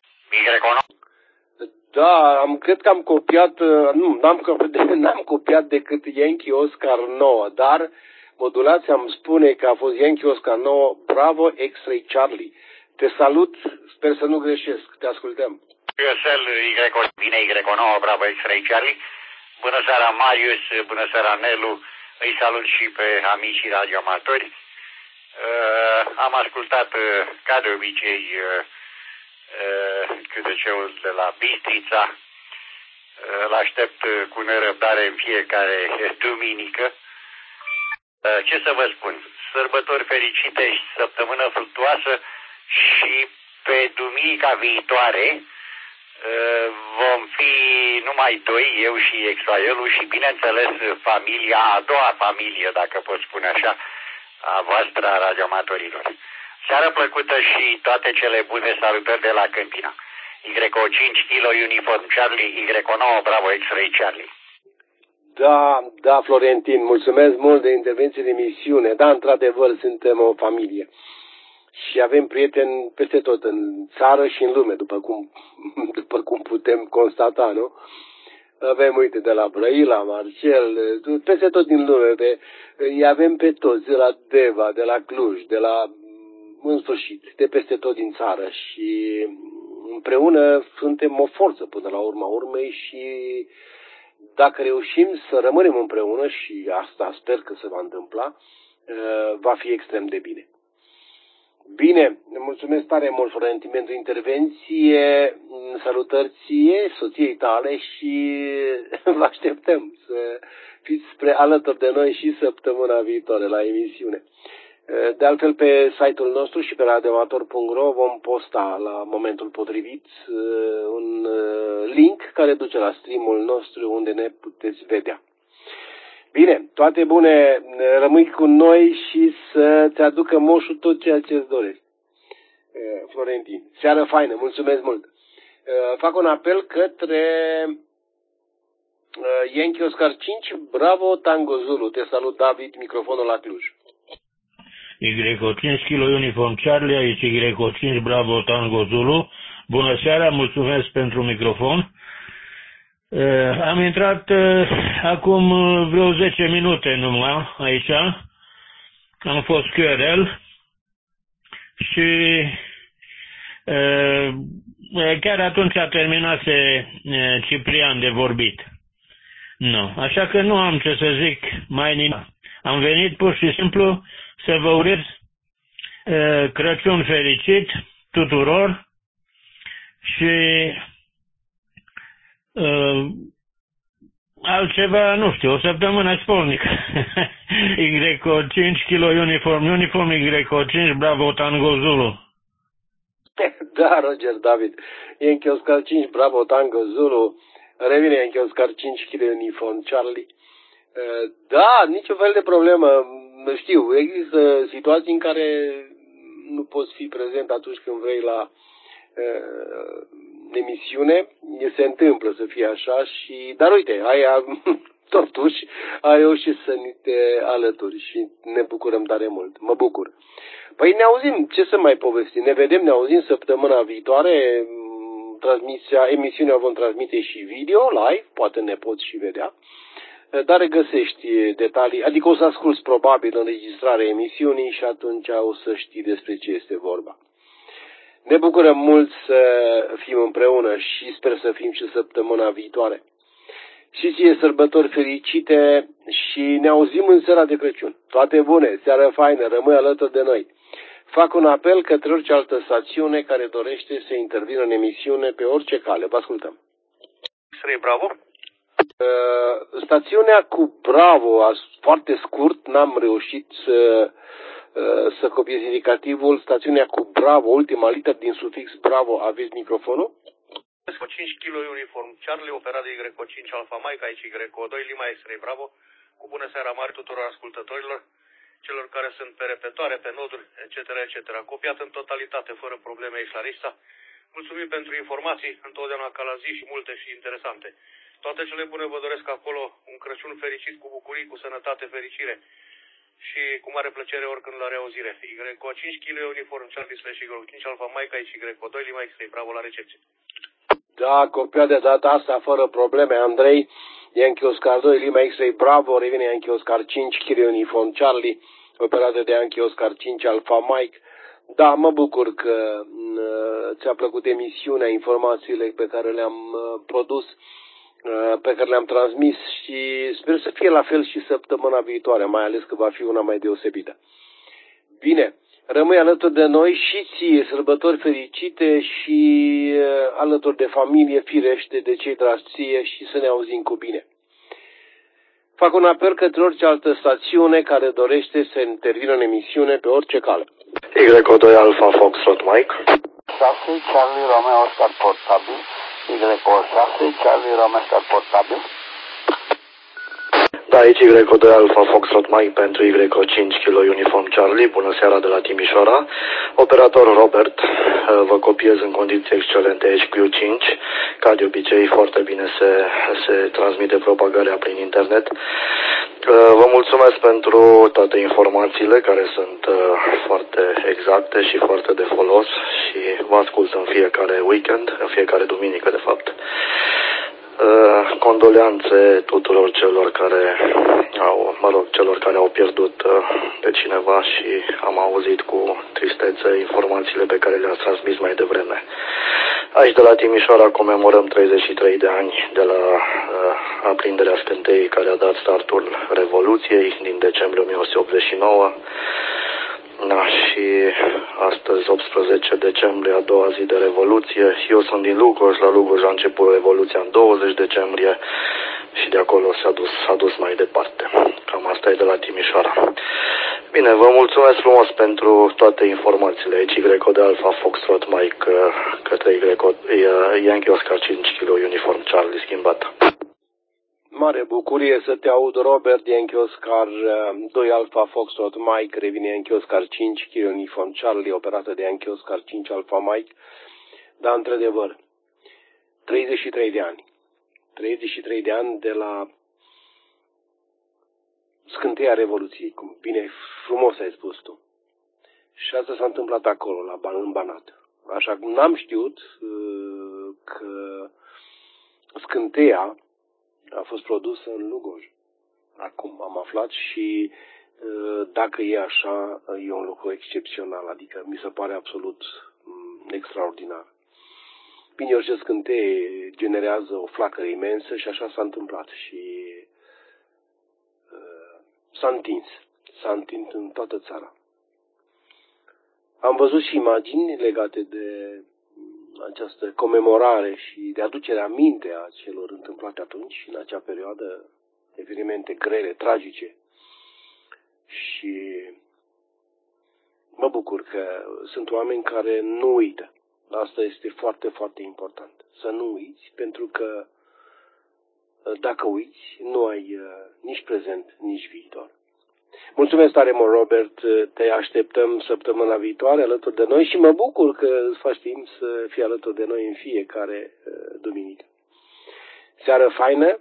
[SPEAKER 1] Da, am, cred că am copiat, uh, nu, n-am copiat, n-am copiat decât Yankee Oscar nouă, dar modulația îmi spune că a fost Yankee Oscar nouă, Bravo X-Ray Charlie. Te salut, sper să nu greșesc, te ascultăm.
[SPEAKER 2] Iosel, Y, vine Y nouă, Bravo X-Ray Charlie. Bună seara, Marius, bună seara, Nelu. Îi salut și pe amicii radioamatori. Uh, am ascultat, uh, ca de obicei, uh, uh, câteceul de la Bistrița. Uh, L-aștept uh, cu nerăbdare în fiecare duminică. Uh, ce să vă spun? Sărbători fericite și săptămână fructuoasă și pe duminica viitoare vom fi numai doi, eu și Exoaielul și, bineînțeles, familia, a doua familie, dacă pot spune așa, a voastră, a radioamatorilor. Seară plăcută și toate cele bune, salutări de la Câmpina. Y cinci Kilo Uniform Charlie, Y nouă Bravo X-Ray Charlie.
[SPEAKER 1] Da, da, Florentin, mulțumesc mult de intervenție de emisiune. Da, într-adevăr, suntem o familie. Și avem prieteni peste tot, în țară și în lume, după cum, după cum putem constata, nu? Avem, uite, de la Brăila, Marcel, peste tot din lume, pe, îi avem pe toți, de la Deva, de la Cluj, de la, în sfârșit, de peste tot din țară și împreună suntem o forță până la urma urmei și dacă reușim să rămânem împreună și asta sper că se va întâmpla, va fi extrem de bine. Bine, mulțumesc tare mult, Florentin, pentru intervenție, salutări ție, soției tale și vă așteptăm să fiți spre alături de noi și săptămâna viitoare la emisiune. De altfel, pe site-ul nostru și pe radioamator punct ro vom posta la momentul potrivit un link care duce la stream-ul nostru unde ne puteți vedea. Bine, toate bune, rămâi cu noi și să-ți aducă moșul tot ceea ce îți dorești. Florentin, seară faină, mulțumesc mult. Fac un apel către Yankee Oscar cinci, bravo Tango Zulu. Te salut, David, microfonul la Cluj.
[SPEAKER 10] Y cinci Kilo Uniform Charlie, aici Y cinci, bravo Tango Zulu. Bună seara, mulțumesc pentru microfon. Uh, am intrat uh, acum vreo zece minute numai aici. Am fost Q R L și uh, chiar atunci a terminase uh, Ciprian de vorbit. Nu, așa că nu am ce să zic mai nimic. Am venit pur și simplu să vă urez uh, Crăciun fericit tuturor și uh, altceva, nu știu, o săptămână spornică. Y cinci Kilo Uniform, Uniform Y cinci, bravo Tango Zulu.
[SPEAKER 1] Da, Roger, David. Yankee Oscar cinci, bravo Tango Zulu. Revine Yankee Oscar cinci Kilo Uniform Charlie. Da, nicio fel de problemă. Știu, există situații în care nu poți fi prezent atunci când vrei la uh, emisiune. Se întâmplă să fie așa și... Dar uite, ai, totuși ai reușit să ni te alături și ne bucurăm tare mult. Mă bucur. Păi ne auzim, ce să mai povestim? Ne vedem, ne auzim săptămâna viitoare. Transmisia, emisiunea o vom transmite și video, live, poate ne poți și vedea. Dar regăsești detalii, adică o să asculți probabil înregistrarea emisiunii și atunci o să știi despre ce este vorba. Ne bucurăm mult să fim împreună și sper să fim și săptămâna viitoare. Și ție sărbători fericite și ne auzim în seara de Crăciun. Toate bune, seară faină, rămâi alături de noi. Fac un apel către orice altă stațiune care dorește să intervină în emisiune pe orice cale. Vă ascultăm.
[SPEAKER 6] X-Ray Bravo.
[SPEAKER 1] Uh, stațiunea cu Bravo, foarte scurt, n-am reușit să, uh, să copiez indicativul. Stațiunea cu Bravo, ultima literă din sufix Bravo, aveți microfonul?
[SPEAKER 6] cinci Kilo Uniform Charlie, operat de Y cinci Alpha Mike, aici Y doi, Lima X-Ray Bravo. Cu bună seara mare tuturor ascultătorilor, celor care sunt pe repetoare, pe noduri, et cetera, et cetera. Copiat în totalitate, fără probleme aici la Rista. Mulțumim pentru informații, întotdeauna ca la zi și multe și interesante. Toate cele bune vă doresc acolo, un Crăciun fericit, cu bucurii, cu sănătate, fericire și cu mare plăcere oricând la reauzire. Y cinci Kilo Uniform Charlie slash Y cinci Alpha Mike, aici Y doi, Lima X-Ray Bravo, la recepție.
[SPEAKER 1] Da, copiat de data asta, fără probleme, Andrei. Yankee Oscar doi, Lima X-Ray Bravo, revine Yankee Oscar cinci, Kilo Uniform Charlie, operată de Yankee Oscar cinci, Alpha Mike. Da, mă bucur că uh, ți-a plăcut emisiunea, informațiile pe care le-am uh, produs, uh, pe care le-am transmis și sper să fie la fel și săptămâna viitoare, mai ales că va fi una mai deosebită. Bine, rămâi alături de noi și ție, sărbători fericite și uh, alături de familie, firește, de cei dragi ție și să ne auzim cu bine. Fac un apel către orice altă stațiune care dorește să intervină în emisiune pe orice cale.
[SPEAKER 11] Y doi Alpha Foxtrot Mike.
[SPEAKER 9] șase Charlie Romeo Oscar portabil. Y șase Charlie Romeo Oscar portabil.
[SPEAKER 11] Da, aici Y doi Alpha Foxtrot Mike pentru Y cinci Kilo Uniform Charlie. Bună seara de la Timișoara. Operator Robert, vă copiez în condiții excelente H Q cinci. Ca de obicei, foarte bine se, se transmite propagarea prin internet. Vă mulțumesc pentru toate informațiile care sunt foarte exacte și foarte de folos și vă ascult în fiecare weekend, în fiecare duminică de fapt. Uh, condoleanțe tuturor celor care au, mă rog, celor care au pierdut uh, pe cineva și am auzit cu tristețe informațiile pe care le-ați transmis mai devreme. Aici de la Timișoara comemorăm treizeci și trei de ani de la uh, aprinderea scânteii care a dat startul Revoluției din decembrie o mie opt sute optzeci și nouă. Da, și astăzi, optsprezece decembrie, a doua zi de Revoluție. Eu sunt din Lugoj, la Lugoj a început Revoluția în douăzeci decembrie și de acolo s-a dus, s-a dus mai departe. Cam asta e de la Timișoara. Bine, vă mulțumesc frumos pentru toate informațiile. Aici Y de Alpha Foxtrot Mike către Y, Yankee Oscar cinci kilo Uniform Charlie schimbat.
[SPEAKER 1] Mare bucurie să te aud, Robert. Yankee Oscar doi Alpha Foxtrot Mike, revine Yankee Oscar cinci kilo Uniform Charlie, operată de Yankee Oscar cinci Alpha Mike. Dar, într-adevăr, treizeci și trei de ani. treizeci și trei de ani de la scânteia Revoluției, cum bine, frumos ai spus tu. Și asta s-a întâmplat acolo, la Ban, în Banat. Așa cum n-am știut uh, că scânteia a fost produsă în Lugoj. Acum am aflat și uh, dacă e așa, e un lucru excepțional, adică mi se pare absolut um, extraordinar. Bine, orice scânteie generează o flacără imensă și așa s-a întâmplat și uh, s-a întins. S-a întins în toată țara. Am văzut și imagini legate de această comemorare și de aducerea aminte a celor întâmplate atunci, în acea perioadă, evenimente grele, tragice. Și mă bucur că sunt oameni care nu uită. Asta este foarte, foarte important. Să nu uiți, pentru că dacă uiți, nu ai nici prezent, nici viitor. Mulțumesc tare mult, Robert. Te așteptăm săptămâna viitoare alături de noi și mă bucur că îți faci timp să fii alături de noi în fiecare duminică. Seară faină,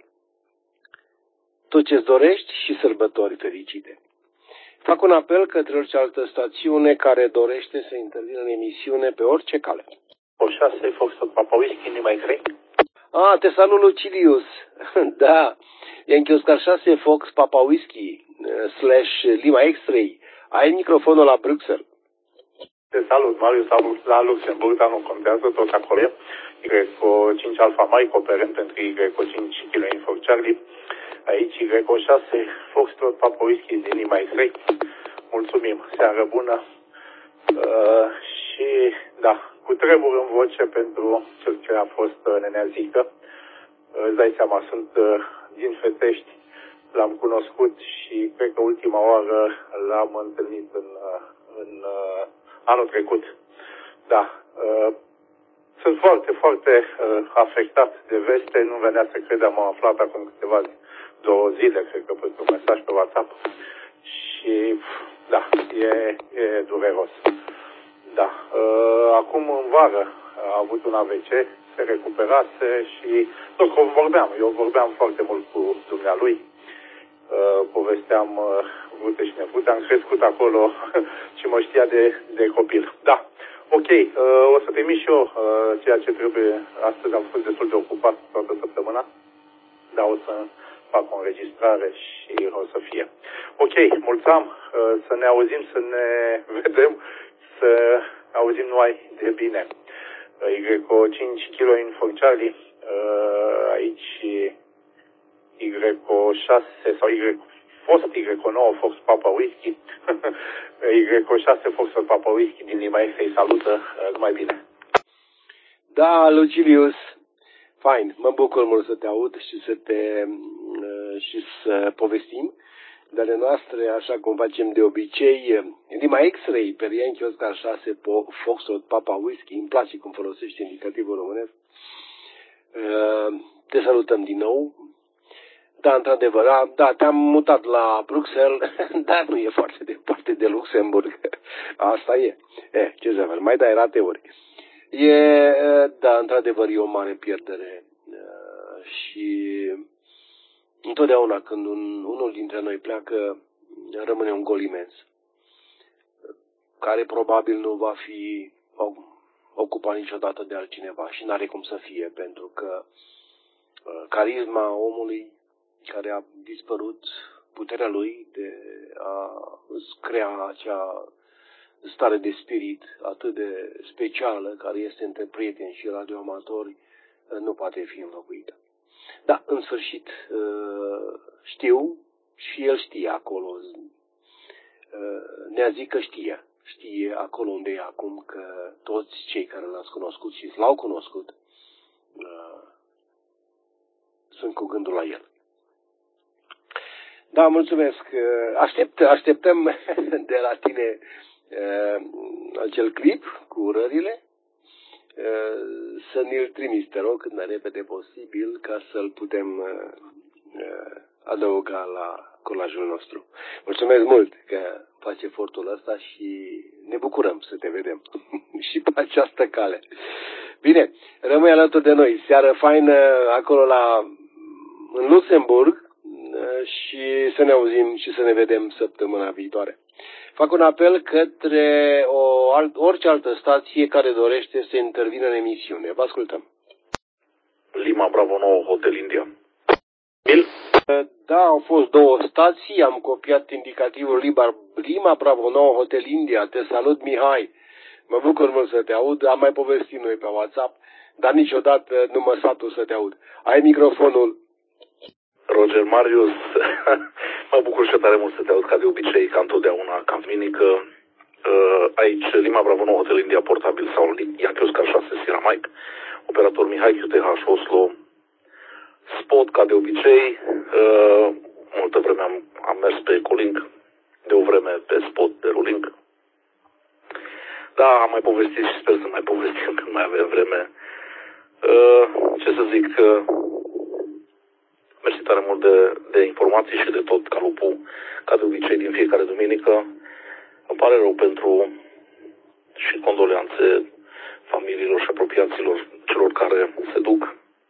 [SPEAKER 1] tot ce-ți dorești și sărbători fericite. Fac un apel către orice altă stațiune care dorește să intervină în emisiune pe orice cale.
[SPEAKER 12] O șase, Foxtrot Papa Whisky, Lima X-Ray.
[SPEAKER 1] Ah, te salut, Lucilius. Da, Yankee Oscar șase, Fox Papa Whisky, slash Lima X-Ray. Ai microfonul la Bruxelles.
[SPEAKER 12] Te salut, Marius, la Luxemburg, dar nu contează, tot acolo e. Y cinci Alpha Mike, operând pentru Y cinci kilo Info Charlie. Aici Y șase, Foxtrot Papa Whisky din Lima X-Ray. Mulțumim, seară bună. Uh, și, da, cu tremur în voce pentru cel ce a fost Neneazică. Îți dai seama, sunt uh, din Fetești, l-am cunoscut și cred că ultima oară l-am întâlnit în, uh, în uh, anul trecut. Da, uh, sunt foarte, foarte uh, afectat de veste, nu venea să cred, am aflat acum câteva zi, două zile, cred că, pentru un mesaj pe WhatsApp. Și, da, e, e dureros. Da, uh, acum în vară a avut un A V C, se recuperase și tot cum vorbeam, eu vorbeam foarte mult cu dumnealui, uh, povesteam uh, vrute și nevrute, am crescut acolo și mă știa de, de copil. Da, ok, uh, o să trimit și eu uh, ceea ce trebuie, astăzi am fost destul de ocupat toată săptămâna, dar o să fac o înregistrare și o să fie. Ok, mulțumim, uh, să ne auzim, să ne vedem, să auzim numai de bine. Y cinci kilo Info Charlie, aici Y șase sau Y fost Y nouă Fox Papa Whisky, Y șase Fox Papa Whisky din Lima X-Ray, salută, numai bine.
[SPEAKER 1] Da, Lucilius, fain, mă bucur mult să te aud și să te și să povestim de ale noastre, așa cum facem de obicei. Lima X-Ray pe Yankee Oscar șase Foxtrot Papa Whisky, îmi place cum folosește indicativul românesc. Te salutăm din nou. Da, într-adevăr, da, te-am mutat la Bruxelles, dar nu e foarte departe de Luxemburg. Asta e. E, ce să faci, mai dai rateuri. E, da, într-adevăr, e o mare pierdere. Și întotdeauna când un, unul dintre noi pleacă, rămâne un gol imens, care probabil nu va fi ocupat niciodată de altcineva și n-are cum să fie, pentru că carisma omului care a dispărut, puterea lui de a crea acea stare de spirit atât de specială care este între prieteni și radioamatori, nu poate fi înlocuită. Da, în sfârșit, știu și el știe acolo. Neazică știe. Știe acolo unde e acum că toți cei care l-ați cunoscut și l-au cunoscut sunt cu gândul la el. Da, mulțumesc. Aștept, așteptăm de la tine uh, acel clip cu urările. Uh, să ne-l trimiți, te rog, cât mai repede posibil, ca să-l putem uh, uh, adăuga la colajul nostru. Mulțumesc mult că faci efortul ăsta și ne bucurăm să te vedem și pe această cale. Bine, rămâi alături de noi. Seară faină acolo la, în Luxemburg și să ne auzim și să ne vedem săptămâna viitoare. Fac un apel către o alt, orice altă stație care dorește să intervină în emisiune. Vă ascultăm.
[SPEAKER 13] Lima Bravo nouă, Hotel India.
[SPEAKER 1] Da, au fost două stații, am copiat indicativul Lima, Lima Bravo nouă, Hotel India. Te salut, Mihai. Mă bucur mult să te aud, am mai povestit noi pe WhatsApp, dar niciodată nu mă satur să te aud. Ai microfonul.
[SPEAKER 13] Roger Marius, mă bucur și tare mult să te aud ca de obicei, ca întotdeauna, ca minică. Aici Lima Bravo nouă, Hotel India, portabil sau Yankee Oscar șase, Sierra Mike, operator Mihai Q T H Oslo, spot ca de obicei, multă vreme am, am mers pe Ecolink, de o vreme pe spot de Rolink. Da, am mai povestit și sper să mai povestim când mai avem vreme. Ce să zic, mersi tare mult de, de informații și de tot calupul, ca de obicei din fiecare duminică. Îmi pare rău pentru și condoleanțe familiilor și apropiaților celor care se duc.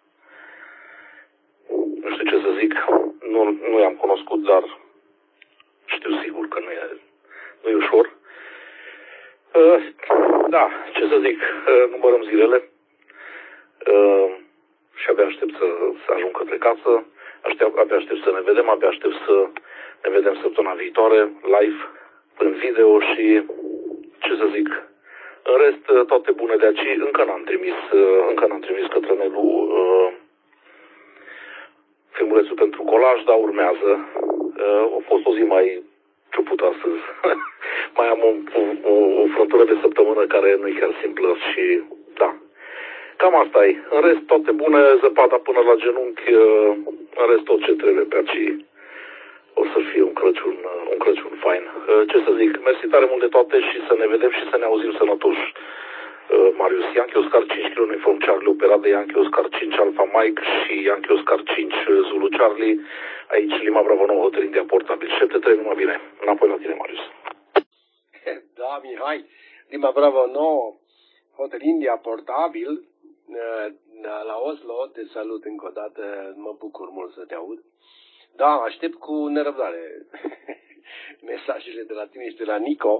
[SPEAKER 13] Nu știu ce să zic, nu, nu i-am cunoscut, dar știu sigur că nu e, nu e ușor. Uh, da, ce să zic, uh, numărăm zilele uh, și abia aștept să, să ajung către casă, aștept, abia aștept să ne vedem, abia aștept să ne vedem săptămâna viitoare, live, în video și ce să zic, în rest toate bune de aici, încă n-am trimis, uh, încă n-am trimis către Nelu uh, filmulețul pentru colaj, dar urmează, uh, a fost o zi mai ciuput astăzi. Mai am o, o, o frântură de săptămână care nu e chiar simplă și da. Cam asta e. În rest, toate bune, zăpada până la genunchi, în rest tot ce trebuie pe aici. O să fie un Crăciun, un Crăciun fain. Ce să zic, mersi tare mult de toate și să ne vedem și să ne auzim sănătoși. Marius, Yankee Oscar cinci Kilo Uniform Charlie, operat de Yankee Oscar cinci Alpha Mike și Yankee Oscar cinci Zulu Charlie. Aici Lima Bravo nouă, Hotel India, portabil. șapte trei, numai bine. Înapoi la tine, Marius.
[SPEAKER 1] Da, Mihai. Lima Bravo nouă, Hotel India, portabil. La Oslo, te salut încă o dată. Mă bucur mult să te aud. Da, aștept cu nerăbdare mesajele de la tine și de la Nico.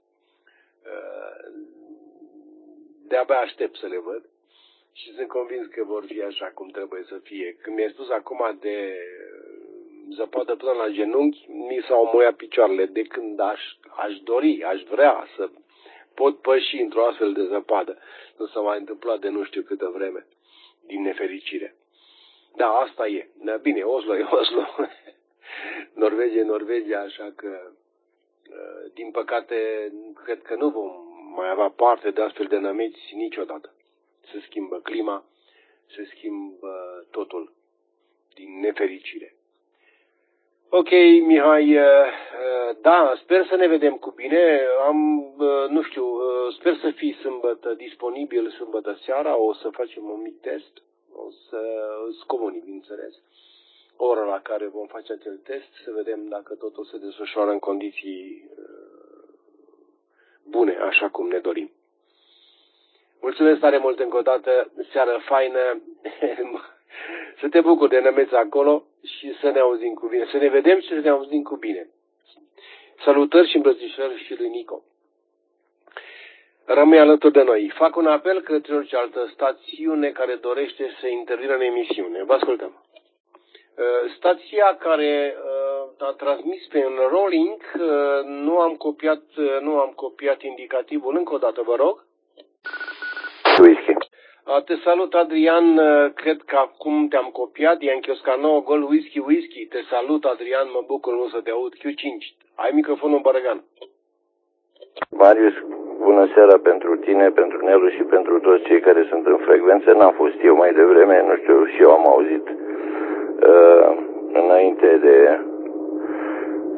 [SPEAKER 1] De-abia aștept să le văd și sunt convins că vor fi așa cum trebuie să fie. Când mi-ai spus acum de zăpadă până la genunchi, mi s-au muiat picioarele de când aș, aș dori, aș vrea să pot păși într-o astfel de zăpadă. Nu s-a mai întâmplat de nu știu câtă vreme, din nefericire. Da, asta e. Bine, Oslo e Oslo. Norvegia e Norvegia, așa că, din păcate, cred că nu vom mai avea parte de astfel de nămeți niciodată. Se schimbă clima, se schimbă totul, din nefericire. Ok, Mihai, da, sper să ne vedem cu bine. Am, nu știu, sper să fii sâmbătă disponibil, sâmbătă seara, o să facem un mic test. O să îți comunic, bineînțeles, ora la care vom face acel test, să vedem dacă totul se desfășoară în condiții bune, așa cum ne dorim. Mulțumesc tare mult încă o dată, seară faină, să te bucuri de nămeți acolo și să ne auzim cu bine, să ne vedem și să ne auzim cu bine. Salutări și îmbrățișări și lui Nico. Rămâi alături de noi. Fac un apel către orice altă stațiune care dorește să intervină în emisiune. Vă ascultăm. Stația care a transmis pe un rolling, nu am copiat, nu am copiat indicativul. Încă o dată, vă rog.
[SPEAKER 14] Whisky.
[SPEAKER 1] Te salut, Adrian. Cred că acum te-am copiat. Yankee Oscar nouă, Gol Whisky Whisky. Te salut, Adrian. Mă bucur mult să te aud. Q cinci. Ai microfonul în bărăgan.
[SPEAKER 14] Marius, bună seara pentru tine, pentru Nelu și pentru toți cei care sunt în frecvență. N-am fost eu mai devreme, nu știu, și eu am auzit uh, înainte de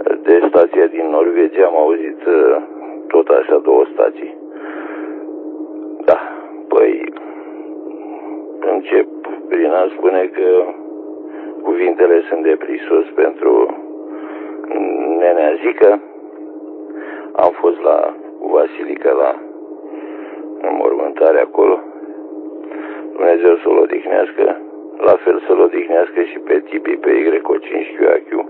[SPEAKER 14] de stația din Norvegia am auzit tot așa două stații. Da, păi încep prin a spune că cuvintele sunt de prisos pentru nenea Zică. Am fost la Vasilica la înmormântare acolo. Dumnezeu să-l odihnească, la fel să-l odihnească și pe tipii pe Y O cinci Q A Q,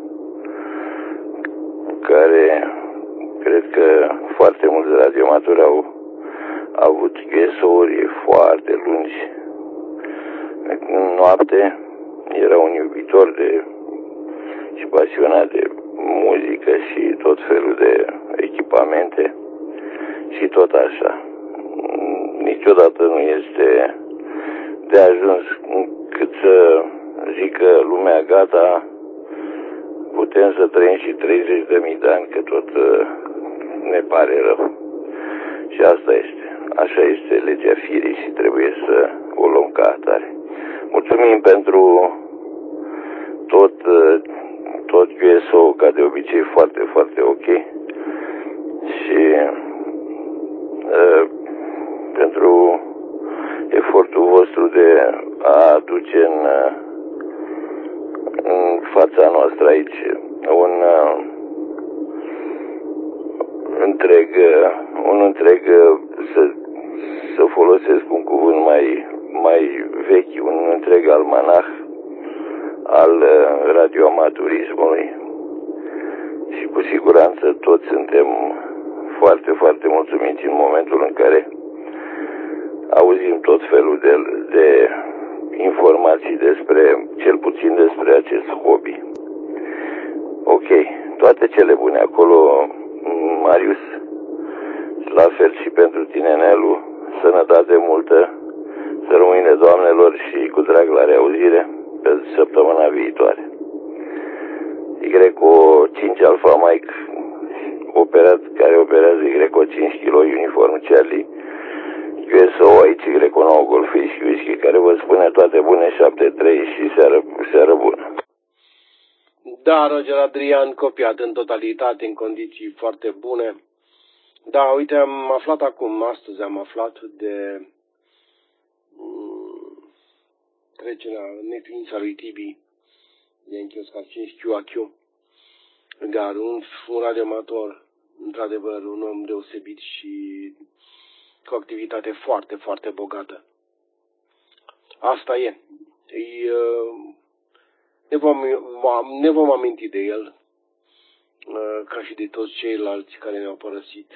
[SPEAKER 14] care cred că foarte mulți radioamatori au avut Q S O-uri foarte lungi. În noapte era un iubitor de și pasionat de muzică și tot felul de echipamente și tot așa. Niciodată nu este de ajuns cât să zică lumea gata, putem să trăim și treizeci de mii de ani, că tot ne pare rău. Și asta este. Așa este legea firii și trebuie să o luăm ca atare. Mulțumim pentru tot, tot Q S O, ca de obicei, foarte, foarte ok. Și uh, pentru efortul vostru de a aduce în, în fața noastră aici un uh, întreg, un întreg să, să folosesc un cuvânt mai, mai vechi, un întreg almanah al radioamaturismului. Și cu siguranță toți suntem foarte, foarte mulțumiți în momentul în care auzim tot felul de, de informații despre, cel puțin despre acest hobby. Ok, toate cele bune acolo, Marius, la fel și pentru tine, Nelu, sănătate multă, să rămâine doamnelor și cu drag la reauzire pe săptămâna viitoare. Y O cinci Alpha Mike, operat, care operează Y O cinci Kilo Uniform Charlie, Q S O aici Y O nouă Golf și Whisky, care vă spune toate bune, șapte trei și seară, seară bună.
[SPEAKER 1] Da, Roger Adrian, copiat în totalitate, în condiții foarte bune. Da, uite, am aflat acum, astăzi am aflat de um, trecerea neființa lui Tibi de Enchioscar cinci Q A Q. Dar un, un radioamator, într-adevăr, un om deosebit și cu o activitate foarte, foarte bogată. Asta e. e ne, vom, ne vom aminti de el, ca și de toți ceilalți care ne-au părăsit,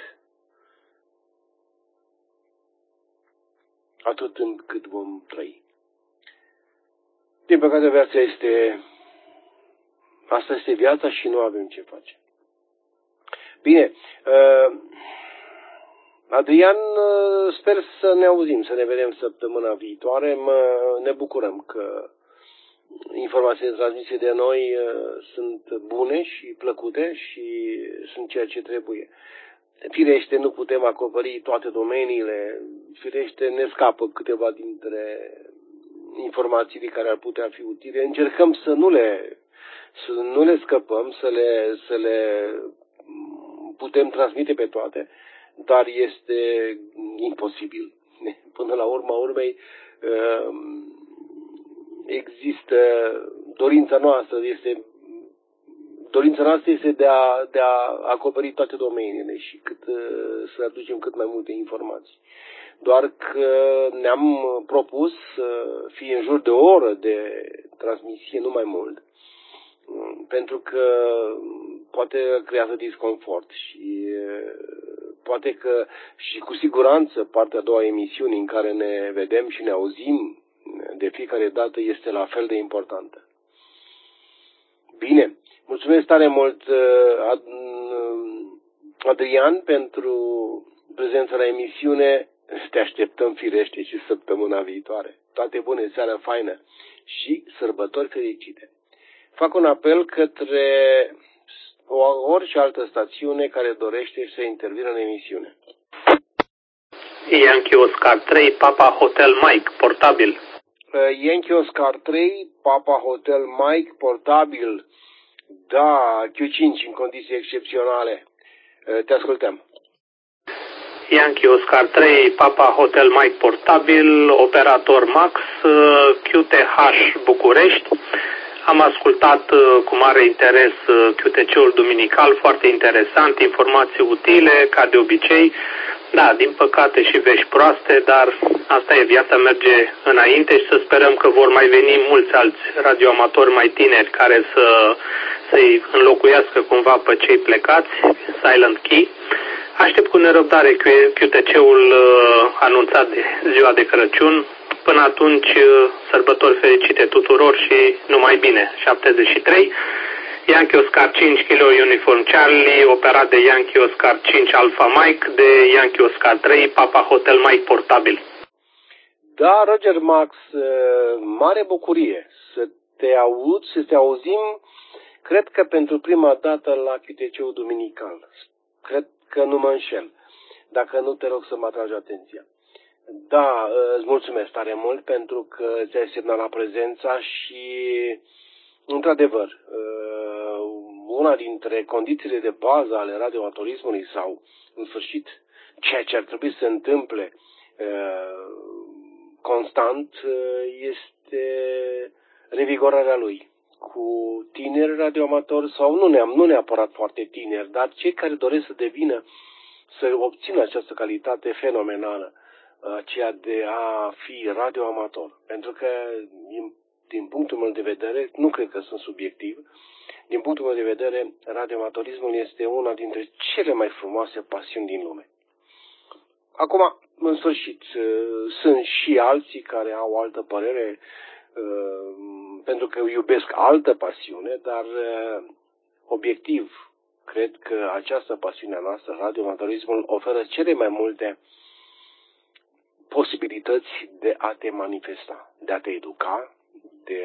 [SPEAKER 1] atât timp cât vom trăi. Din păcate, viața este... Asta este viața și nu avem ce face. Bine, Adrian, sper să ne auzim, să ne vedem săptămâna viitoare. Mă, ne bucurăm că informațiile transmise de noi sunt bune și plăcute și sunt ceea ce trebuie. Firește, nu putem acoperi toate domeniile, firește, ne scapă câteva dintre informațiile care ar putea fi utile. Încercăm să nu le, să nu le scăpăm, să le, să le putem transmite pe toate, dar este imposibil. Până la urma urmei, există dorința noastră, este dorința noastră este de a, de a acoperi toate domeniile și cât, să aducem cât mai multe informații. Doar că ne-am propus să fie în jur de o oră de transmisie, nu mai mult, pentru că poate creează disconfort și poate că și cu siguranță partea a doua emisiune în care ne vedem și ne auzim de fiecare dată este la fel de importantă. Bine, mulțumesc tare mult, Adrian, pentru prezența la emisiune. Te așteptăm firește și săptămâna viitoare. Toate bune, seară faină și sărbători fericite. Fac un apel către orice altă stațiune care dorește să intervină în emisiune.
[SPEAKER 15] Yankee Oscar trei, Papa Hotel Mike, portabil.
[SPEAKER 1] Yankee Oscar trei, Papa Hotel Mike, portabil. Da, Q cinci în condiții excepționale. Te ascultăm.
[SPEAKER 15] Yankee Oscar trei, Papa Hotel Mike portabil, operator Max, Q T H București. Am ascultat cu mare interes Q T C-ul duminical, foarte interesant, informații utile, ca de obicei. Da, din păcate și vești proaste, dar asta e, viața merge înainte și să sperăm că vor mai veni mulți alți radioamatori mai tineri care să, să-i înlocuiască cumva pe cei plecați, Silent Key. Aștept cu nerăbdare Q T C-ul anunțat de ziua de Crăciun. Până atunci, sărbători fericite tuturor și numai bine. șaptezeci și trei. Yankee Oscar cinci, Kilo Uniform Charlie, operat de Yankee Oscar cinci Alpha Mike, de Yankee Oscar trei, Papa Hotel Mike portabil.
[SPEAKER 1] Da, Roger Max, mare bucurie să te aud, să te auzim, cred că pentru prima dată la Q T C-ul duminical. Cred că nu mă înșel. Dacă nu, te rog să mă atragi atenția. Da, îți mulțumesc tare mult pentru că ți-ai semnalat prezența și, într-adevăr, una dintre condițiile de bază ale radioamatorismului sau, în sfârșit, ceea ce ar trebui să se întâmple constant este revigorarea lui. Cu tineri radioamatori sau nu, ne nu neapărat foarte tineri, dar cei care doresc să devină, să obțină această calitate fenomenală, aceea de a fi radioamator. Pentru că, din, din punctul meu de vedere, nu cred că sunt subiectiv, din punctul meu de vedere, radioamatorismul este una dintre cele mai frumoase pasiuni din lume. Acum, în sfârșit, sunt și alții care au o altă părere, pentru că iubesc altă pasiune, dar obiectiv, cred că această pasiune a noastră, radioamatorismul, oferă cele mai multe posibilități de a te manifesta, de a te educa, de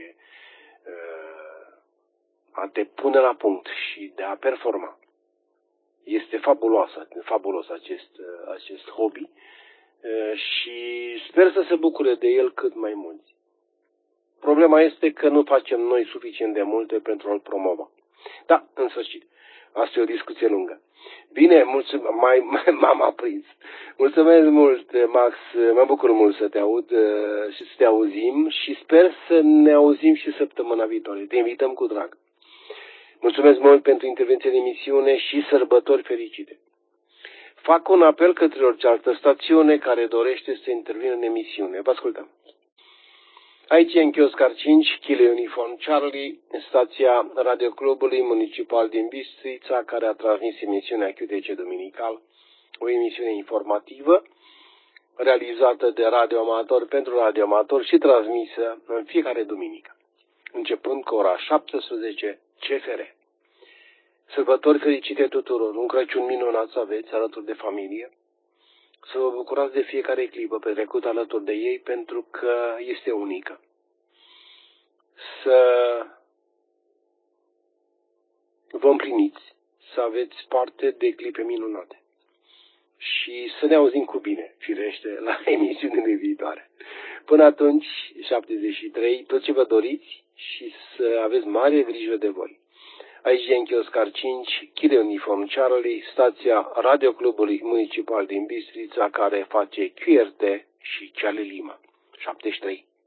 [SPEAKER 1] a te pune la punct și de a performa. Este fabulos, fabulos acest, acest hobby și sper să se bucure de el cât mai mulți. Problema este că nu facem noi suficient de multe pentru a-l promova. Da, în sfârșit, asta e o discuție lungă. Bine, mulțumesc, mai, mai m-am aprins. Mulțumesc mult, Max, mă bucur mult să te aud și să te auzim și sper să ne auzim și săptămâna viitoare. Te invităm cu drag. Mulțumesc mult pentru intervenția în emisiune și sărbători fericite. Fac un apel către orice altă stațiune care dorește să intervină în emisiune. Vă ascultăm. Aici e Yankee Oscar cinci, Kilo Uniform Charlie, stația Radioclubului Municipal din Bistrița, care a transmis emisiunea Q T C Duminical, o emisiune informativă, realizată de radioamatori pentru radioamatori și transmisă în fiecare duminică, începând cu ora șaptesprezece C F R. Sărbători fericite tuturor, un Crăciun minunat să aveți alături de familie, să vă bucurați de fiecare clipă petrecută alături de ei, pentru că este unică. Să vă împliniți, să aveți parte de clipe minunate și să ne auzim cu bine, firește, la emisiunile viitoare. Până atunci, șaptezeci și trei, tot ce vă doriți și să aveți mare grijă de voi. Aici Yankee Oscar cinci, Kilo Uniform Charlie, stația Radioclubului Municipal din Bistrița, care face Q R T și Charlie Lima. șaptezeci și trei.